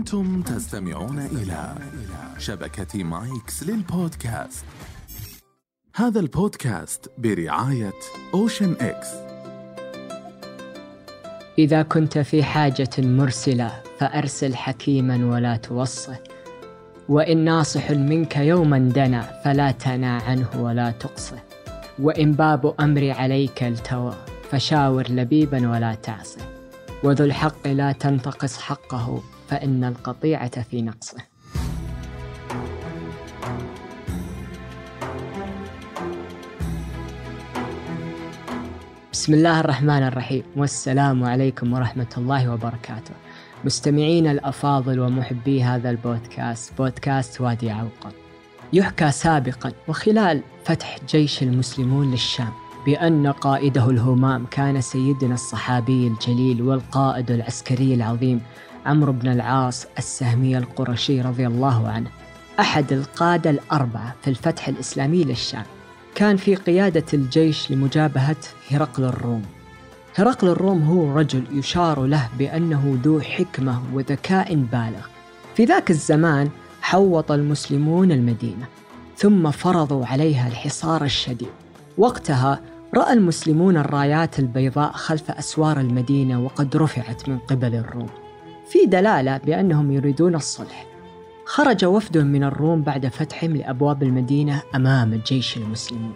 أنتم تستمعون إلى شبكة مايكس للبودكاست. هذا البودكاست برعاية أوشن إكس. إذا كنت في حاجة مرسلة فأرسل حكيما ولا توصه، وإن ناصح منك يوما دنا فلا تنا عنه ولا تقصه، وإن باب أمر عليك التوى فشاور لبيبا ولا تعصه، وذو الحق لا تنتقص حقه فإن القطيعة في نقصه. بسم الله الرحمن الرحيم، والسلام عليكم ورحمة الله وبركاته. مستمعين الأفاضل ومحبي هذا البودكاست، بودكاست وادي عوقا. يحكى سابقا وخلال فتح جيش المسلمون للشام بأن قائده الهمام كان سيدنا الصحابي الجليل والقائد العسكري العظيم عمرو بن العاص السهمي القرشي رضي الله عنه، أحد القادة الأربعة في الفتح الإسلامي للشام. كان في قيادة الجيش لمجابهة هرقل الروم. هرقل الروم هو رجل يشار له بأنه ذو حكمة وذكاء بالغ. في ذاك الزمان حوط المسلمون المدينة ثم فرضوا عليها الحصار الشديد. وقتها رأى المسلمون الرايات البيضاء خلف أسوار المدينة وقد رفعت من قبل الروم، في دلالة بأنهم يريدون الصلح. خرج وفد من الروم بعد فتحهم لأبواب المدينة أمام جيش المسلمين.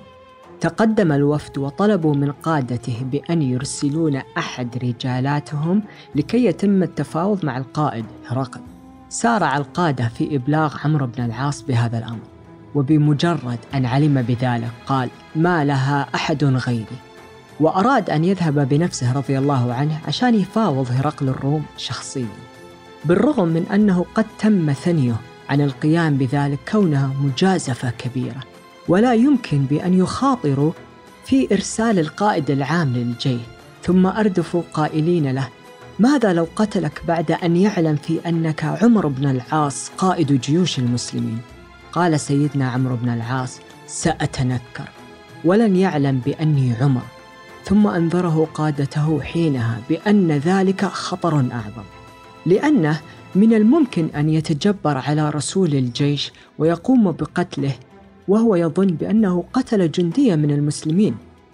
تقدم الوفد وطلبوا من قادته بأن يرسلون أحد رجالاتهم لكي يتم التفاوض مع القائد هرقل. سارع القادة في إبلاغ عمرو بن العاص بهذا الأمر، وبمجرد أن علم بذلك قال: ما لها أحد غيري، وأراد أن يذهب بنفسه رضي الله عنه عشان يفاوض هرقل الروم شخصيا، بالرغم من أنه قد تم ثنيه عن القيام بذلك كونها مجازفة كبيرة، ولا يمكن بأن يخاطروا في إرسال القائد العام للجيش. ثم أردفوا قائلين له: ماذا لو قتلك بعد أن يعلم في أنك عمرو بن العاص قائد جيوش المسلمين؟ قال سيدنا عمرو بن العاص: سأتنكر، ولن يعلم بأني عمر. ثم أنذره قادته حينها بأن ذلك خطر أعظم، لأنه من الممكن أن يتجبر على رسول الجيش ويقوم بقتله وهو يظن بأنه قتل جنديا من المسلمين.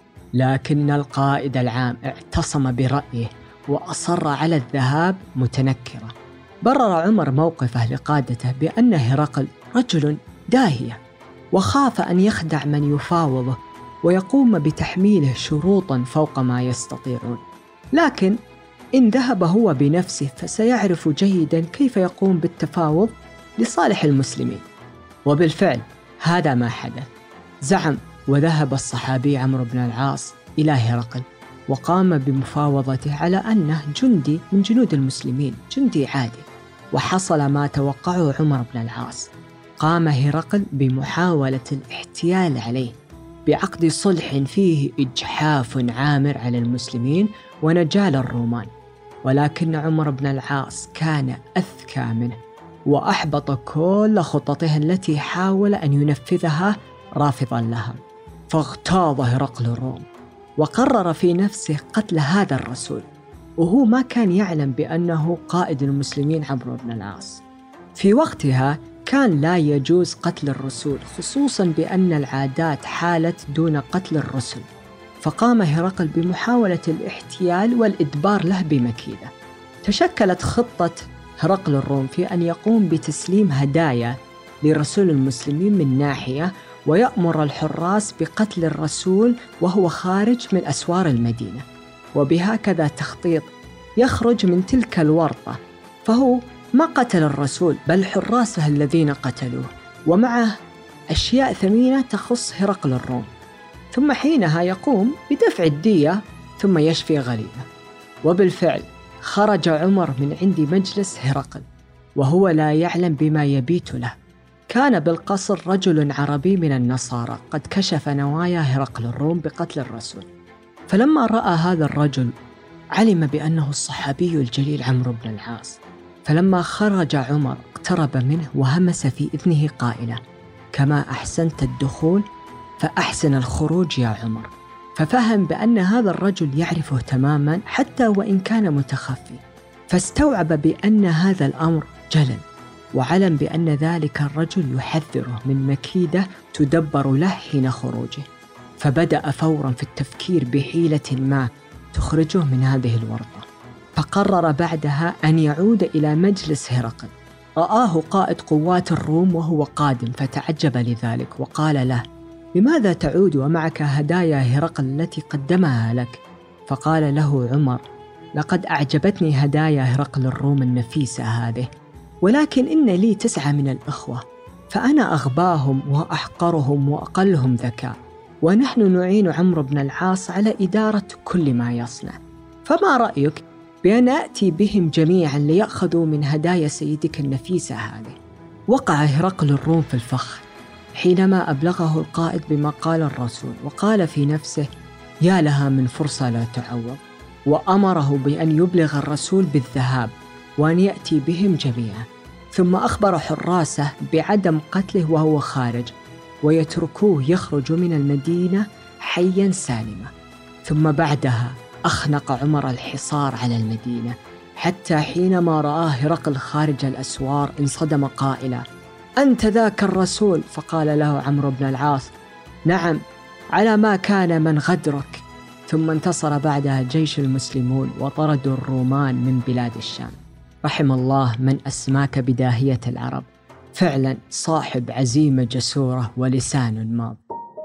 لكن القائد العام اعتصم برأيه وأصر على الذهاب متنكرا. برر عمر موقفه لقادته بأن هرقل رجل داهية، وخاف أن يخدع من يفاوضه ويقوم بتحميله شروطا فوق ما يستطيعون. لكن إن ذهب هو بنفسه فسيعرف جيدا كيف يقوم بالتفاوض لصالح المسلمين. وبالفعل هذا ما حدث. زعم وذهب الصحابي عمرو بن العاص إلى هرقل وقام بمفاوضته على أنه جندي من جنود المسلمين، جندي عادي. وحصل ما توقعه عمر بن العاص. قام هرقل بمحاولة الاحتيال عليه بعقد صلح فيه إجحاف عامر على المسلمين ونجال الرومان، ولكن عمر بن العاص كان أذكى منه وأحبط كل خططه التي حاول أن ينفذها رافضا لها. فاغتاظ هرقل الروم وقرر في نفسه قتل هذا الرسول، وهو ما كان يعلم بأنه قائد المسلمين عمرو بن العاص. في وقتها كان لا يجوز قتل الرسول، خصوصا بأن العادات حالت دون قتل الرسل. فقام هرقل بمحاولة الاحتيال والإدبار له بمكيدة. تشكلت خطة هرقل الروم في أن يقوم بتسليم هدايا لرسول المسلمين من ناحية، ويأمر الحراس بقتل الرسول وهو خارج من أسوار المدينة. وبهكذا تخطيط يخرج من تلك الورطة، فهو ما قتل الرسول بل حراسه الذين قتلوه، ومعه أشياء ثمينة تخص هرقل الروم. ثم حينها يقوم بدفع الدية ثم يشفي غليله. وبالفعل خرج عمر من عند مجلس هرقل وهو لا يعلم بما يبيت له. كان بالقصر رجل عربي من النصارى قد كشف نوايا هرقل الروم بقتل الرسول. فلما رأى هذا الرجل علم بأنه الصحابي الجليل عمرو بن العاص. فلما خرج عمر اقترب منه وهمس في إذنه قائلا: كما أحسنت الدخول فأحسن الخروج يا عمر. ففهم بأن هذا الرجل يعرفه تماما حتى وإن كان متخفي، فاستوعب بأن هذا الأمر جلل، وعلم بأن ذلك الرجل يحذره من مكيدة تدبر له حين خروجه، فبدأ فوراً في التفكير بحيلة ما تخرجه من هذه الورطة. فقرر بعدها أن يعود إلى مجلس هرقل. رآه قائد قوات الروم وهو قادم فتعجب لذلك، وقال له: لماذا تعود ومعك هدايا هرقل التي قدمها لك؟ فقال له عمر: لقد أعجبتني هدايا هرقل الروم النفيسة هذه، ولكن إن لي 9 من الأخوة، فأنا أغباهم وأحقرهم وأقلهم ذكاء، ونحن نعين عمرو بن العاص على إدارة كل ما يصنع، فما رأيك بأن أتي بهم جميعا ليأخذوا من هدايا سيدك النفيسة هذه؟ وقع هرقل الروم في الفخ حينما أبلغه القائد بما قال الرسول، وقال في نفسه: يا لها من فرصة لا تعوض، وأمره بأن يبلغ الرسول بالذهاب وأن يأتي بهم جميعا، ثم أخبر حراسه بعدم قتله وهو خارج، ويتركوه يخرج من المدينة حيا سالما. ثم بعدها أخنق عمر الحصار على المدينة، حتى حينما رآه هرقل خارج الأسوار انصدم قائلا: أنت ذاك الرسول؟ فقال له عمرو بن العاص: نعم، على ما كان من غدرك. ثم انتصر بعدها جيش المسلمون وطردوا الرومان من بلاد الشام. رحم الله من أسماك بداهية العرب، فعلا صاحب عزيمة جسورة ولسان ماض.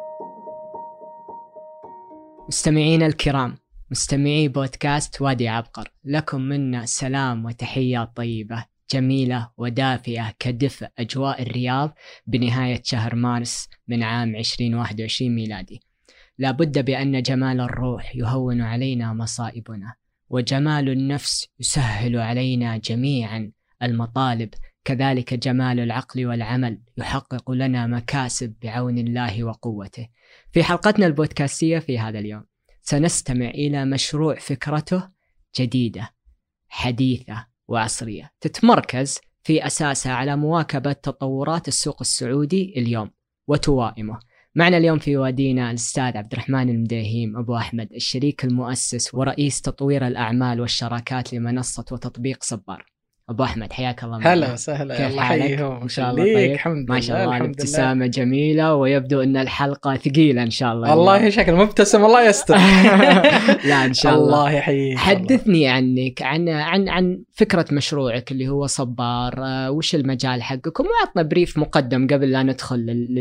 مستمعين الكرام، مستمعي بودكاست وادي عبقر، لكم منا سلام وتحيات طيبة جميلة ودافئة كدفء أجواء الرياض بنهاية شهر مارس من عام 2021 ميلادي. لا بد بأن جمال الروح يهون علينا مصائبنا، وجمال النفس يسهل علينا جميعا المطالب، كذلك جمال العقل والعمل يحقق لنا مكاسب بعون الله وقوته. في حلقتنا البودكاستية في هذا اليوم سنستمع إلى مشروع فكرته جديدة حديثة وعصرية، تتمركز في أساسها على مواكبة تطورات السوق السعودي اليوم وتوائمه. معنا اليوم في وادينا الأستاذ عبد الرحمن المديهيم أبو أحمد، الشريك المؤسس ورئيس تطوير الأعمال والشراكات لمنصة وتطبيق صبار. أبو أحمد حياك الله. هلا وسهلا. كيف حالك؟ إن شاء الله طيب. الحمد ما شاء الله الابتسامة جميلة، ويبدو أن الحلقة ثقيلة إن شاء الله. الله شكل مبتسم، الله يستر. لا إن شاء الله. الله يحييك. حدثني عنك، عن فكرة مشروعك اللي هو صبار، وش المجال حقكم، وعطنا بريف مقدم قبل لا ندخل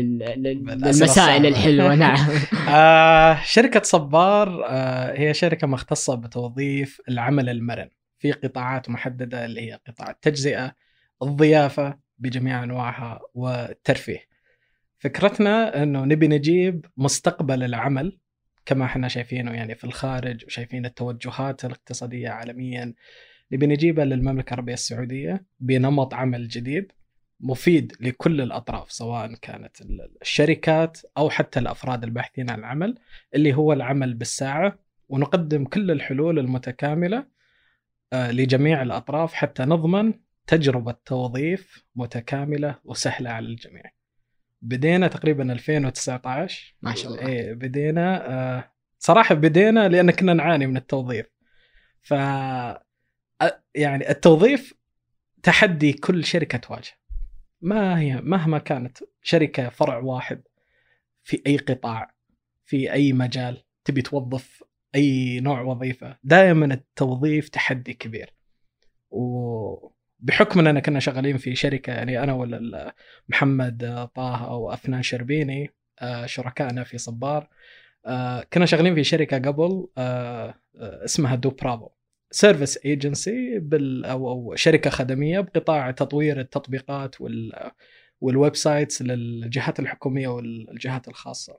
للمسائل الحلوة. نعم. شركة صبار هي شركة مختصة بتوظيف العمل المرن في قطاعات محددة، اللي هي قطاع التجزئة، الضيافة بجميع أنواعها، والترفيه. فكرتنا أنه نبي نجيب مستقبل العمل كما احنا شايفينه يعني في الخارج، وشايفين التوجهات الاقتصادية عالميا، نبي نجيبها للمملكة العربية السعودية بنمط عمل جديد مفيد لكل الأطراف، سواء كانت الشركات أو حتى الأفراد الباحثين عن العمل، اللي هو العمل بالساعة. ونقدم كل الحلول المتكاملة لجميع الأطراف حتى نضمن تجربة توظيف متكاملة وسهلة على الجميع. بدينا تقريبا 2019 ما شاء الله. بدينا صراحة بدينا لأن كنا نعاني من التوظيف. يعني التوظيف تحدي كل شركة تواجه، مهما كانت شركة فرع واحد في أي قطاع في أي مجال تبي توظف أي نوع وظيفة، دائما التوظيف تحدي كبير. وبحكم أننا كنا شغالين في شركة، يعني أنا ولا محمد طه وأفنان شربيني شركائنا في صبار، كنا شغالين في شركة قبل اسمها دو برافو سيرفيس ايجنسي، أو شركة خدمية بقطاع تطوير التطبيقات والويب سايتس للجهات الحكومية والجهات الخاصة.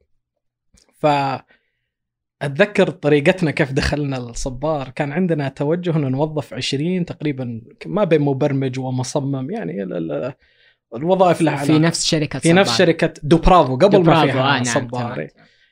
أتذكر طريقتنا كيف دخلنا الصبار، كان عندنا توجه أن نوظف 20 تقريبا، ما بين مبرمج ومصمم، يعني الوظائف لها في نفس شركة في نفس شركة دو برافو قبل ما فيها صبار.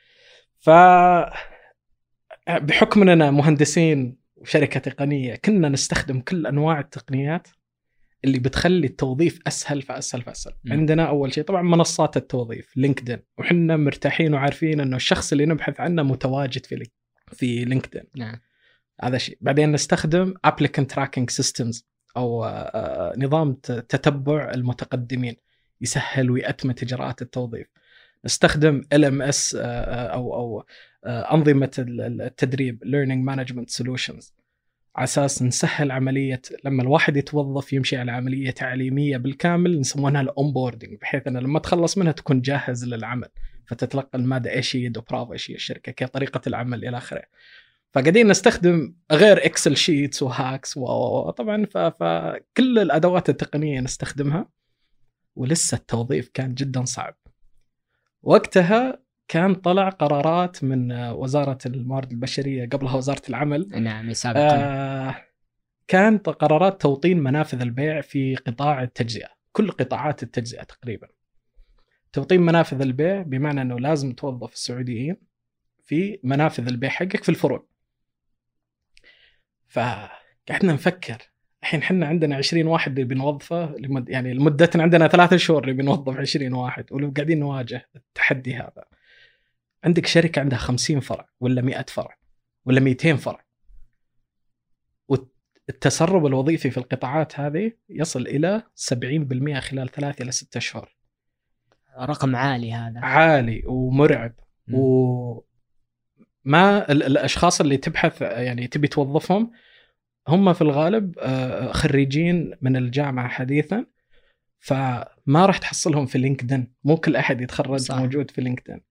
بحكم أننا مهندسين وشركة تقنية، كنا نستخدم كل أنواع التقنيات اللي بتخلي التوظيف أسهل فأسهل. عندنا أول شيء طبعا منصات التوظيف لينكدين، وحنا مرتاحين وعارفين أنه الشخص اللي نبحث عنه متواجد في لينكدين. نعم. هذا شيء. بعدين نستخدم applicant tracking systems أو نظام تتبع المتقدمين يسهل ويأتمت إجراءات التوظيف. نستخدم LMS أو أنظمة التدريب Learning Management Solutions على أساس نسهل عملية لما الواحد يتوظف يمشي على عملية تعليمية بالكامل نسمونها الأونبوردينج، بحيث أن لما تخلص منها تكون جاهز للعمل، فتتلقى المادة إيش هي وبرافو إيش هي الشركة كيف طريقة العمل إلى آخره. فقاعدين نستخدم غير إكسل شيتس وهاكس وطبعا فكل الأدوات التقنية نستخدمها، ولسه التوظيف كان جدا صعب. وقتها كان طلع قرارات من وزارة الموارد البشرية، قبلها وزارة العمل. نعم سابقا. كانت قرارات توطين منافذ البيع في قطاع التجزئة، كل قطاعات التجزئة تقريبا. توطين منافذ البيع بمعنى أنه لازم توظف السعوديين في منافذ البيع حقك في الفروع. فقعدنا نفكر الحين حنا عندنا 20 واحد اللي بنوظفه يعني لمدتنا عندنا 3 شهور اللي بنوظف 20 واحد، ولو قاعدين نواجه التحدي هذا. عندك شركة عندها 50 فرع ولا 100 فرع ولا 200 فرع، والتسرب الوظيفي في القطاعات هذه يصل إلى 70% خلال 3 إلى 6 شهور. رقم عالي، هذا عالي ومرعب. وما الأشخاص اللي تبحث يعني تبي توظفهم هم في الغالب خريجين من الجامعة حديثا، فما راح تحصلهم في لينكدين، مو كل أحد يتخرج صح. موجود في لينكدين.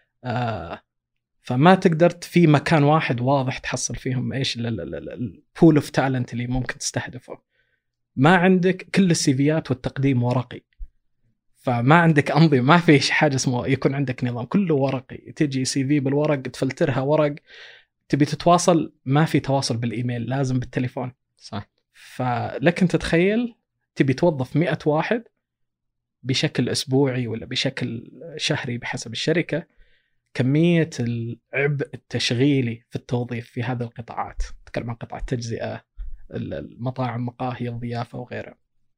فما تقدر في مكان واحد واضح تحصل فيهم إيش البول اوف تالنت اللي ممكن تستهدفه. ما عندك كل السيفيات والتقديم ورقي، فما عندك أنظمة، ما في حاجة اسمه يكون عندك نظام، كله ورقي. تجي CV بالورق تفلترها ورق، تبي تتواصل ما في تواصل بالإيميل، لازم بالتليفون. صح. فلكن تتخيل تبي توظف 100 واحد بشكل أسبوعي ولا بشكل شهري بحسب الشركة، كمية العبء التشغيلي في التوظيف في هذه القطاعات، تكلم عن قطاع التجزئة، المطاعم، مقاهي، الضيافة وغيرها.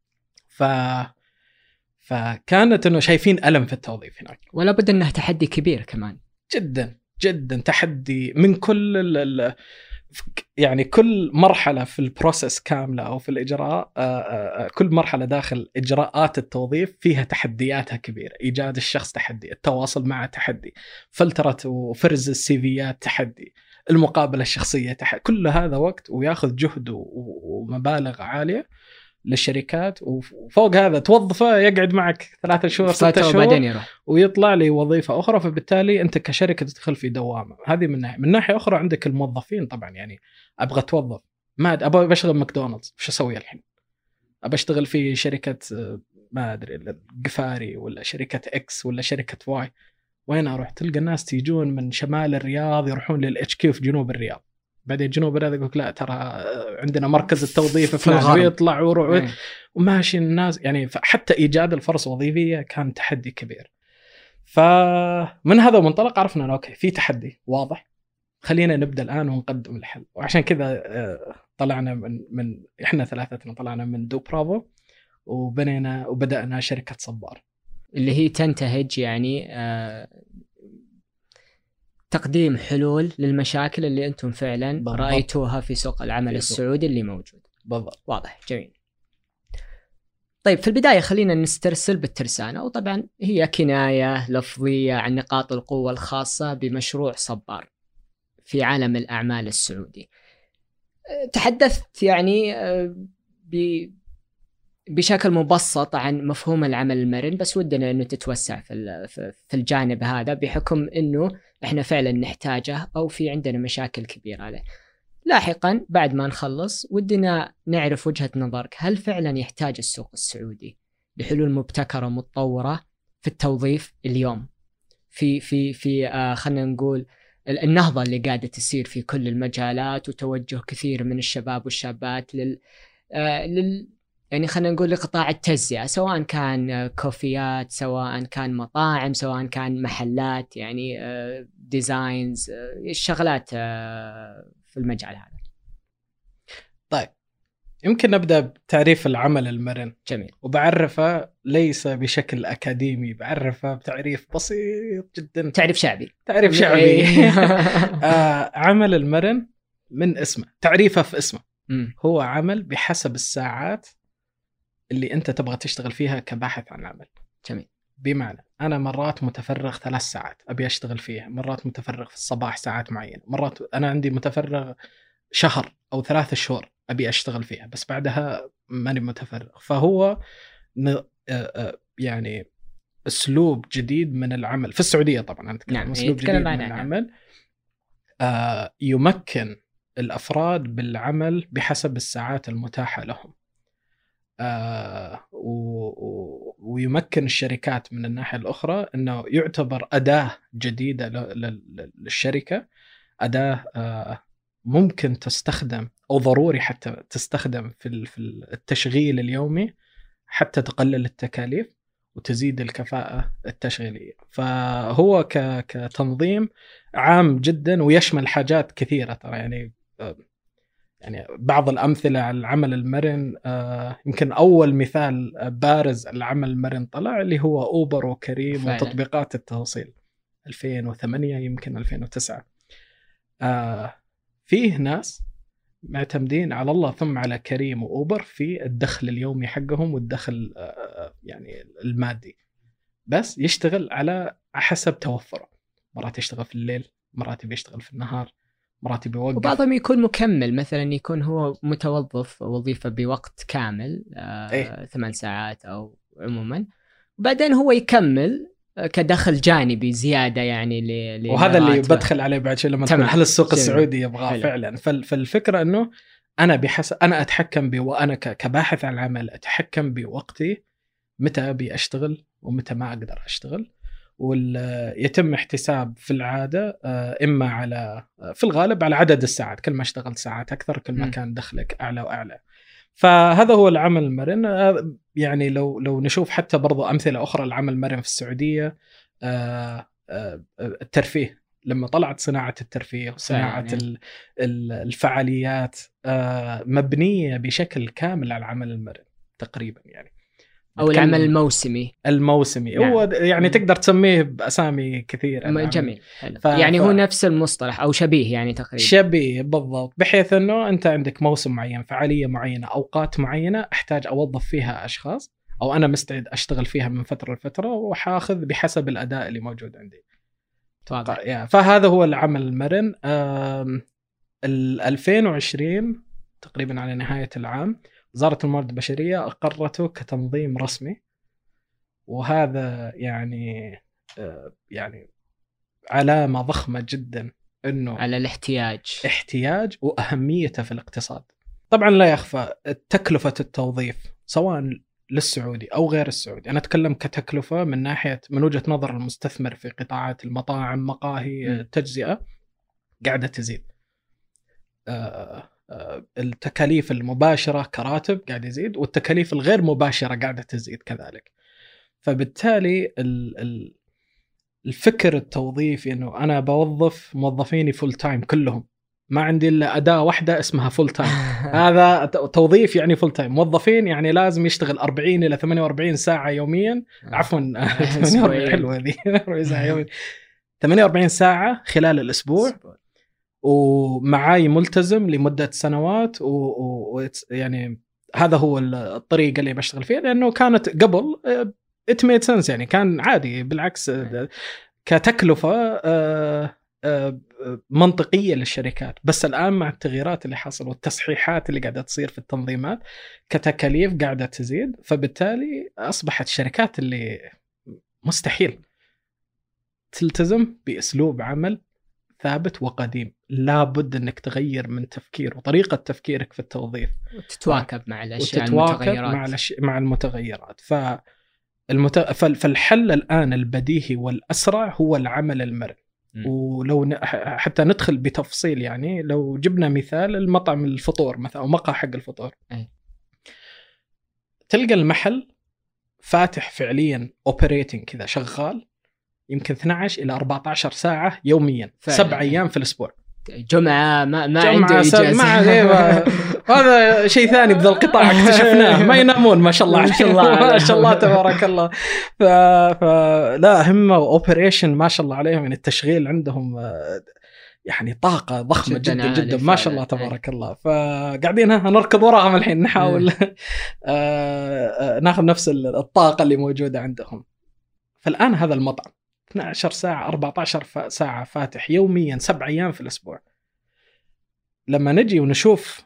فكانت إنه شايفين ألم في التوظيف هناك، ولا بد إنه تحدي كبير كمان. جدا جدا تحدي من كل يعني كل مرحلة في البروسيس كاملة أو في الإجراء، كل مرحلة داخل إجراءات التوظيف فيها تحدياتها كبيرة. إيجاد الشخص تحدي، التواصل معه تحدي، فلترة وفرز السيفيات تحدي، المقابلة الشخصية تحدي. كل هذا وقت ويأخذ جهد ومبالغ عالية للشركات، وفوق هذا توظفه يقعد معك 3 شهور 6 شهور ويطلع لي وظيفة أخرى. فبالتالي أنت كشركة تدخل في دوامة. هذه من ناحية أخرى عندك الموظفين طبعا، يعني أبغى توظف، ما أبغى بشتغل ماكدونالدز، وش أسوي الحين؟ أبغى أشتغل في شركة ما أدري القفاري ولا شركة إكس ولا شركة واي، وين أروح؟ تلقى الناس تيجون من شمال الرياض يروحون للHQ في جنوب الرياض، بعدين جنوب الرياض يقولك لا ترى عندنا مركز التوظيف فلان، ويطلع ويروح وماشي الناس. يعني حتى إيجاد الفرص الوظيفية كان تحدي كبير. فمن هذا المنطلق عرفنا أنه أوكي في تحدي واضح، خلينا نبدأ الآن ونقدم الحل. وعشان كذا طلعنا من إحنا ثلاثتنا طلعنا من دو برافو وبدأنا شركة صبار، اللي هي تنتهج يعني تقديم حلول للمشاكل اللي أنتم فعلا بالضبط رأيتوها في سوق العمل السعودي اللي موجود. بالضبط. واضح. جميل. طيب في البداية خلينا نسترسل بالترسانة، وطبعا هي كناية لفظية عن نقاط القوة الخاصة بمشروع صبار في عالم الأعمال السعودي. تحدثت يعني بشكل مبسط عن مفهوم العمل المرن، بس ودنا أنه تتوسع في الجانب هذا، بحكم أنه إحنا فعلا نحتاجه أو في عندنا مشاكل كبيرة عليه. لاحقا بعد ما نخلص ودنا نعرف وجهة نظرك، هل فعلا يحتاج السوق السعودي لحلول مبتكرة متطورة في التوظيف اليوم في خلينا نقول النهضة اللي قاعدة تصير في كل المجالات، وتوجه كثير من الشباب والشابات يعني خلينا نقول لقطاع التجزئة، سواء كان كوفيات، سواء كان مطاعم، سواء كان محلات، يعني ديزاينز، الشغلات في المجال هذا. طيب يمكن نبدأ بتعريف العمل المرن. جميل. وبعرفه ليس بشكل أكاديمي، بعرفه بتعريف بسيط جدا، تعريف شعبي. تعريف شعبي. عمل المرن من اسمه، تعريفه في اسمه، هو عمل بحسب الساعات اللي أنت تبغى تشتغل فيها كباحث عن عمل. جميل. بمعنى أنا مرات متفرغ 3 ساعات أبي أشتغل فيها، مرات متفرغ في الصباح ساعات معينة، مرات أنا عندي متفرغ شهر أو 3 شهور أبي أشتغل فيها بس بعدها ماني متفرغ. فهو يعني أسلوب جديد من العمل في السعودية طبعا. أنا أتكلم أسلوب جديد من العمل يمكن الأفراد بالعمل بحسب الساعات المتاحة لهم، ويمكن الشركات من الناحية الأخرى أنه يعتبر أداة جديدة للشركة، أداة ممكن تستخدم أو ضروري حتى تستخدم في التشغيل اليومي حتى تقلل التكاليف وتزيد الكفاءة التشغيلية. فهو كتنظيم عام جدا ويشمل حاجات كثيرة ترى. يعني بعض الأمثلة على العمل المرن، يمكن أول مثال بارز العمل المرن طلع اللي هو أوبر وكريم فعلا. وتطبيقات التوصيل 2008 يمكن 2009. فيه ناس معتمدين على الله ثم على كريم وأوبر في الدخل اليومي حقهم والدخل يعني المادي، بس يشتغل على حسب توفره. مرات يشتغل في الليل، مرات يشتغل في النهار، مرات بيوقف. وبعضهم يكون مكمل، مثلا يكون هو متوظف وظيفة بوقت كامل 8 ساعات أو عموما، وبعدين هو يكمل كدخل جانبي زيادة يعني وهذا اللي بدخل عليه بعد شيء لما تقول هل السوق السعودي يبغاه فعلا. فالفكرة أنه أنا أنا أتحكم وأنا كباحث عن العمل أتحكم بوقتي، متى أبي أشتغل ومتى ما أقدر أشتغل، ويتم احتساب في العادة إما على في الغالب على عدد الساعات. كل ما اشتغلت ساعات أكثر كل ما كان دخلك أعلى وأعلى. فهذا هو العمل المرن. يعني لو نشوف حتى برضو أمثلة أخرى العمل المرن في السعودية، الترفيه لما طلعت صناعة الترفيه وصناعة الفعاليات مبنية بشكل كامل على العمل المرن تقريبا يعني، أو العمل الموسمي يعني. هو يعني تقدر تسميه بأسامي كثيرة. جميل. يعني هو نفس المصطلح أو شبيه يعني تقريبا. شبيه بالضبط، بحيث أنه أنت عندك موسم معين، فعالية معينة، أوقات معينة أحتاج أوظف فيها أشخاص، أو أنا مستعد أشتغل فيها من فترة لفترة وحاخذ بحسب الأداء اللي موجود عندي. فهذا هو العمل المرن. 2020 تقريبا على نهاية العام وزارة الموارد البشرية أقرته كتنظيم رسمي، وهذا يعني علامة ضخمة جدا إنه على الاحتياج وأهميته في الاقتصاد. طبعا لا يخفى تكلفة التوظيف سواء للسعودي أو غير السعودي. أنا أتكلم كتكلفة من وجهة نظر المستثمر في قطاعات المطاعم، مقاهي، التجزئة، قاعدة تزيد. التكاليف المباشرة كراتب قاعد يزيد، والتكاليف الغير مباشرة قاعدة تزيد كذلك. فبالتالي الفكر التوظيفي إنه أنا بوظف موظفيني فول تايم كلهم، ما عندي إلا أداة واحدة اسمها فول تايم. هذا توظيف يعني فول تايم. موظفين يعني لازم يشتغل 40 إلى 48 ساعة يوميا. عفوا 48 حلوة ذي 48 ساعة خلال الأسبوع، ومعاي ملتزم لمدة سنوات. يعني هذا هو الطريقة اللي بشتغل فيها، لأنه كانت قبل it made sense يعني، كان عادي بالعكس كتكلفة منطقية للشركات. بس الآن مع التغييرات اللي حصل والتصحيحات اللي قاعدة تصير في التنظيمات كتكاليف قاعدة تزيد، فبالتالي أصبحت الشركات اللي مستحيل تلتزم بأسلوب عمل ثابت وقديم، لابد أنك تغير من تفكير وطريقة تفكيرك في التوظيف وتتواكب مع الأشياء المتغيرات مع المتغيرات. فالحل الآن البديهي والأسرع هو العمل المرن. ولو حتى ندخل بتفصيل، يعني لو جبنا مثال المطعم الفطور مثلا أو مقهى حق الفطور، تلقى المحل فاتح فعليا اوبريتنج كذا شغال يمكن 12 إلى 14 ساعة يوميا، 7 أيام في الأسبوع. جمعة ما عنده إجازة. هذا شيء ثاني بذا القطاع اكتشفناه، ما ينامون ما شاء الله ما شاء الله ما شاء الله تبارك الله. فلا همة وأوبريشن ما شاء الله عليهم، يعني التشغيل عندهم يعني طاقة ضخمة جدا جدا ما شاء الله فعلاً. تبارك الله. فقاعدين نركض وراهم الحين نحاول ناخذ نفس الطاقة اللي موجودة عندهم. فالآن هذا المطعم 12 ساعة 14 ساعة فاتح يوميا 7 أيام في الأسبوع. لما نجي ونشوف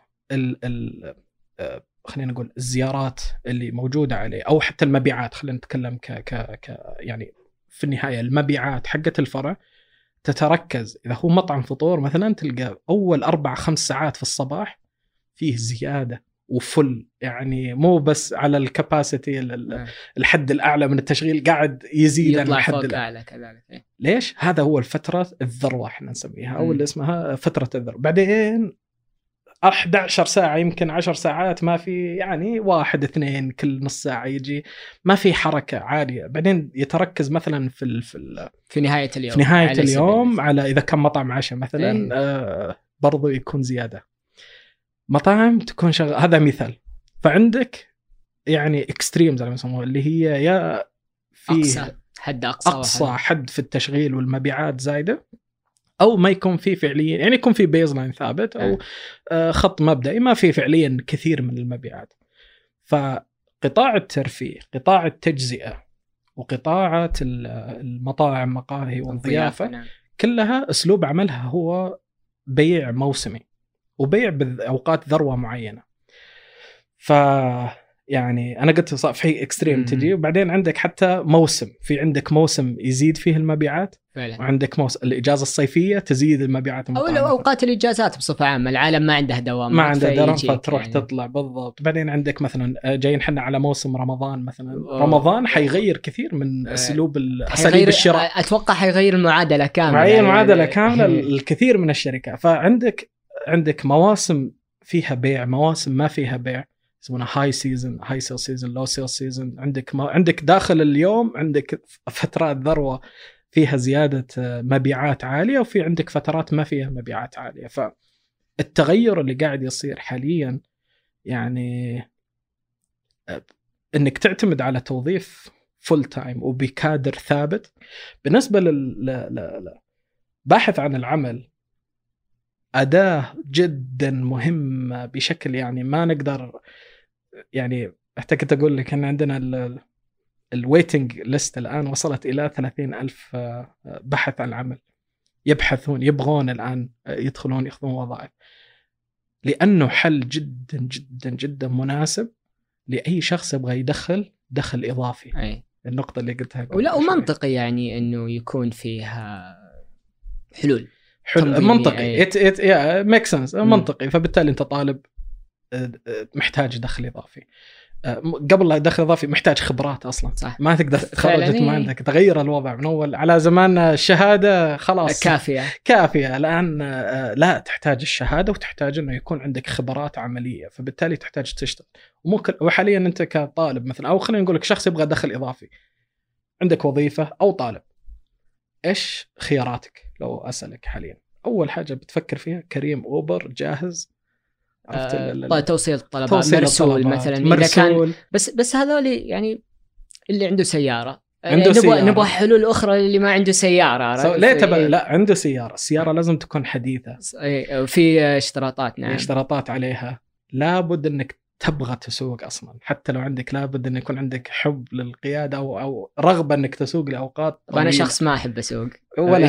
خلينا نقول الزيارات اللي موجودة عليه أو حتى المبيعات، خلينا نتكلم يعني في النهاية المبيعات حقة الفرع تتركز، إذا هو مطعم فطور مثلا تلقى أول 4-5 ساعات في الصباح فيه زيادة وفل، يعني مو بس على الكاباسيتي الحد الأعلى من التشغيل، قاعد يزيد عن الحد الأعلى كذلك. ليش؟ هذا هو الفترة الذروة احنا نسميها أو اللي اسمها فترة الذروة. بعدين 11 ساعة يمكن 10 ساعات ما في، يعني 1-2 كل نص ساعة يجي، ما في حركة عالية. بعدين يتركز مثلا في نهاية اليوم، في نهاية اليوم على إذا كان مطعم عشاء مثلا برضو يكون زيادة. مطاعم تكون هذا مثال. فعندك يعني اكستريم زي ما يسموها، اللي هي يا في أقصى حد في التشغيل والمبيعات زايدة، أو ما يكون فيه فعليا، يعني يكون فيه بيزلاين ثابت أو خط مبدئي ما فيه فعليا كثير من المبيعات. فقطاع الترفيه، قطاع التجزئة، وقطاعات المطاعم مقاهي والضيافة كلها أسلوب عملها هو بيع موسمي وبيع بأوقات ذروة معينة. يعني أنا قلت في إكستريم تجي، وبعدين عندك حتى موسم، في عندك موسم يزيد فيه المبيعات فعلا. وعندك موسم الإجازة الصيفية تزيد المبيعات، أو أوقات الإجازات بصفة عامة العالم ما عنده دوام، ما عنده دوام فتروح يعني تطلع بالضبط. بعدين عندك مثلا جايين حنا على موسم رمضان مثلا، رمضان حيغير كثير من أسلوب الأساليب الشراء، أتوقع حيغير المعادلة كاملة، حيغير المعادلة كاملة الكثير من الشركات. فعندك مواسم فيها بيع، مواسم ما فيها بيع، يسمونها هاي سيزن، هاي سيل سيزن، لو سيل سيزن. عندك داخل اليوم عندك فترات ذروة فيها زيادة مبيعات عالية، وفي عندك فترات ما فيها مبيعات عالية. فالتغير اللي قاعد يصير حاليا يعني انك تعتمد على توظيف فول تايم وبكادر ثابت. بالنسبة باحث عن العمل أداة جدا مهمة بشكل يعني ما نقدر، يعني احتاج أقول لك أن عندنا الويتنج ليست الآن وصلت إلى 30,000 بحث عن العمل، يبغون الآن يدخلون يأخذون وظائف، لأنه حل جدا جدا جدا مناسب لأي شخص يبغى يدخل دخل إضافي. أي. النقطة اللي قلتها ومنطقي يعني أنه يكون فيها حلول منطقي، ميك سنس، منطقي. فبالتالي أنت طالب محتاج دخل إضافي، قبل لا دخل إضافي محتاج خبرات أصلا، صح. ما تقدر تخرج ما عندك، تغير الوضع من أول. على زمان الشهادة خلاص كافية، الآن لا، تحتاج الشهادة وتحتاج أنه يكون عندك خبرات عملية، فبالتالي تحتاج تشتغل. وحاليا أنت كطالب مثلا، أو خلينا نقول لك شخص يبغى دخل إضافي، عندك وظيفة أو طالب، إيش خياراتك؟ لو أسألك حاليا أول حاجة بتفكر فيها كريم، أوبر، جاهز، توصيل الطلبات، مرسول مثلا، إذا كان بس هذول يعني اللي عنده سيارة، نبغى حلول أخرى اللي ما عنده سيارة. لا عنده سيارة، السيارة لازم تكون حديثة، في اشتراطات. نعم، اشتراطات عليها. لابد أنك تبغى تسوق أصلا، حتى لو عندك لابد أن يكون عندك حب للقيادة أو رغبة أنك تسوق لأوقات طويلة. أنا شخص ما أحب أسوق ولا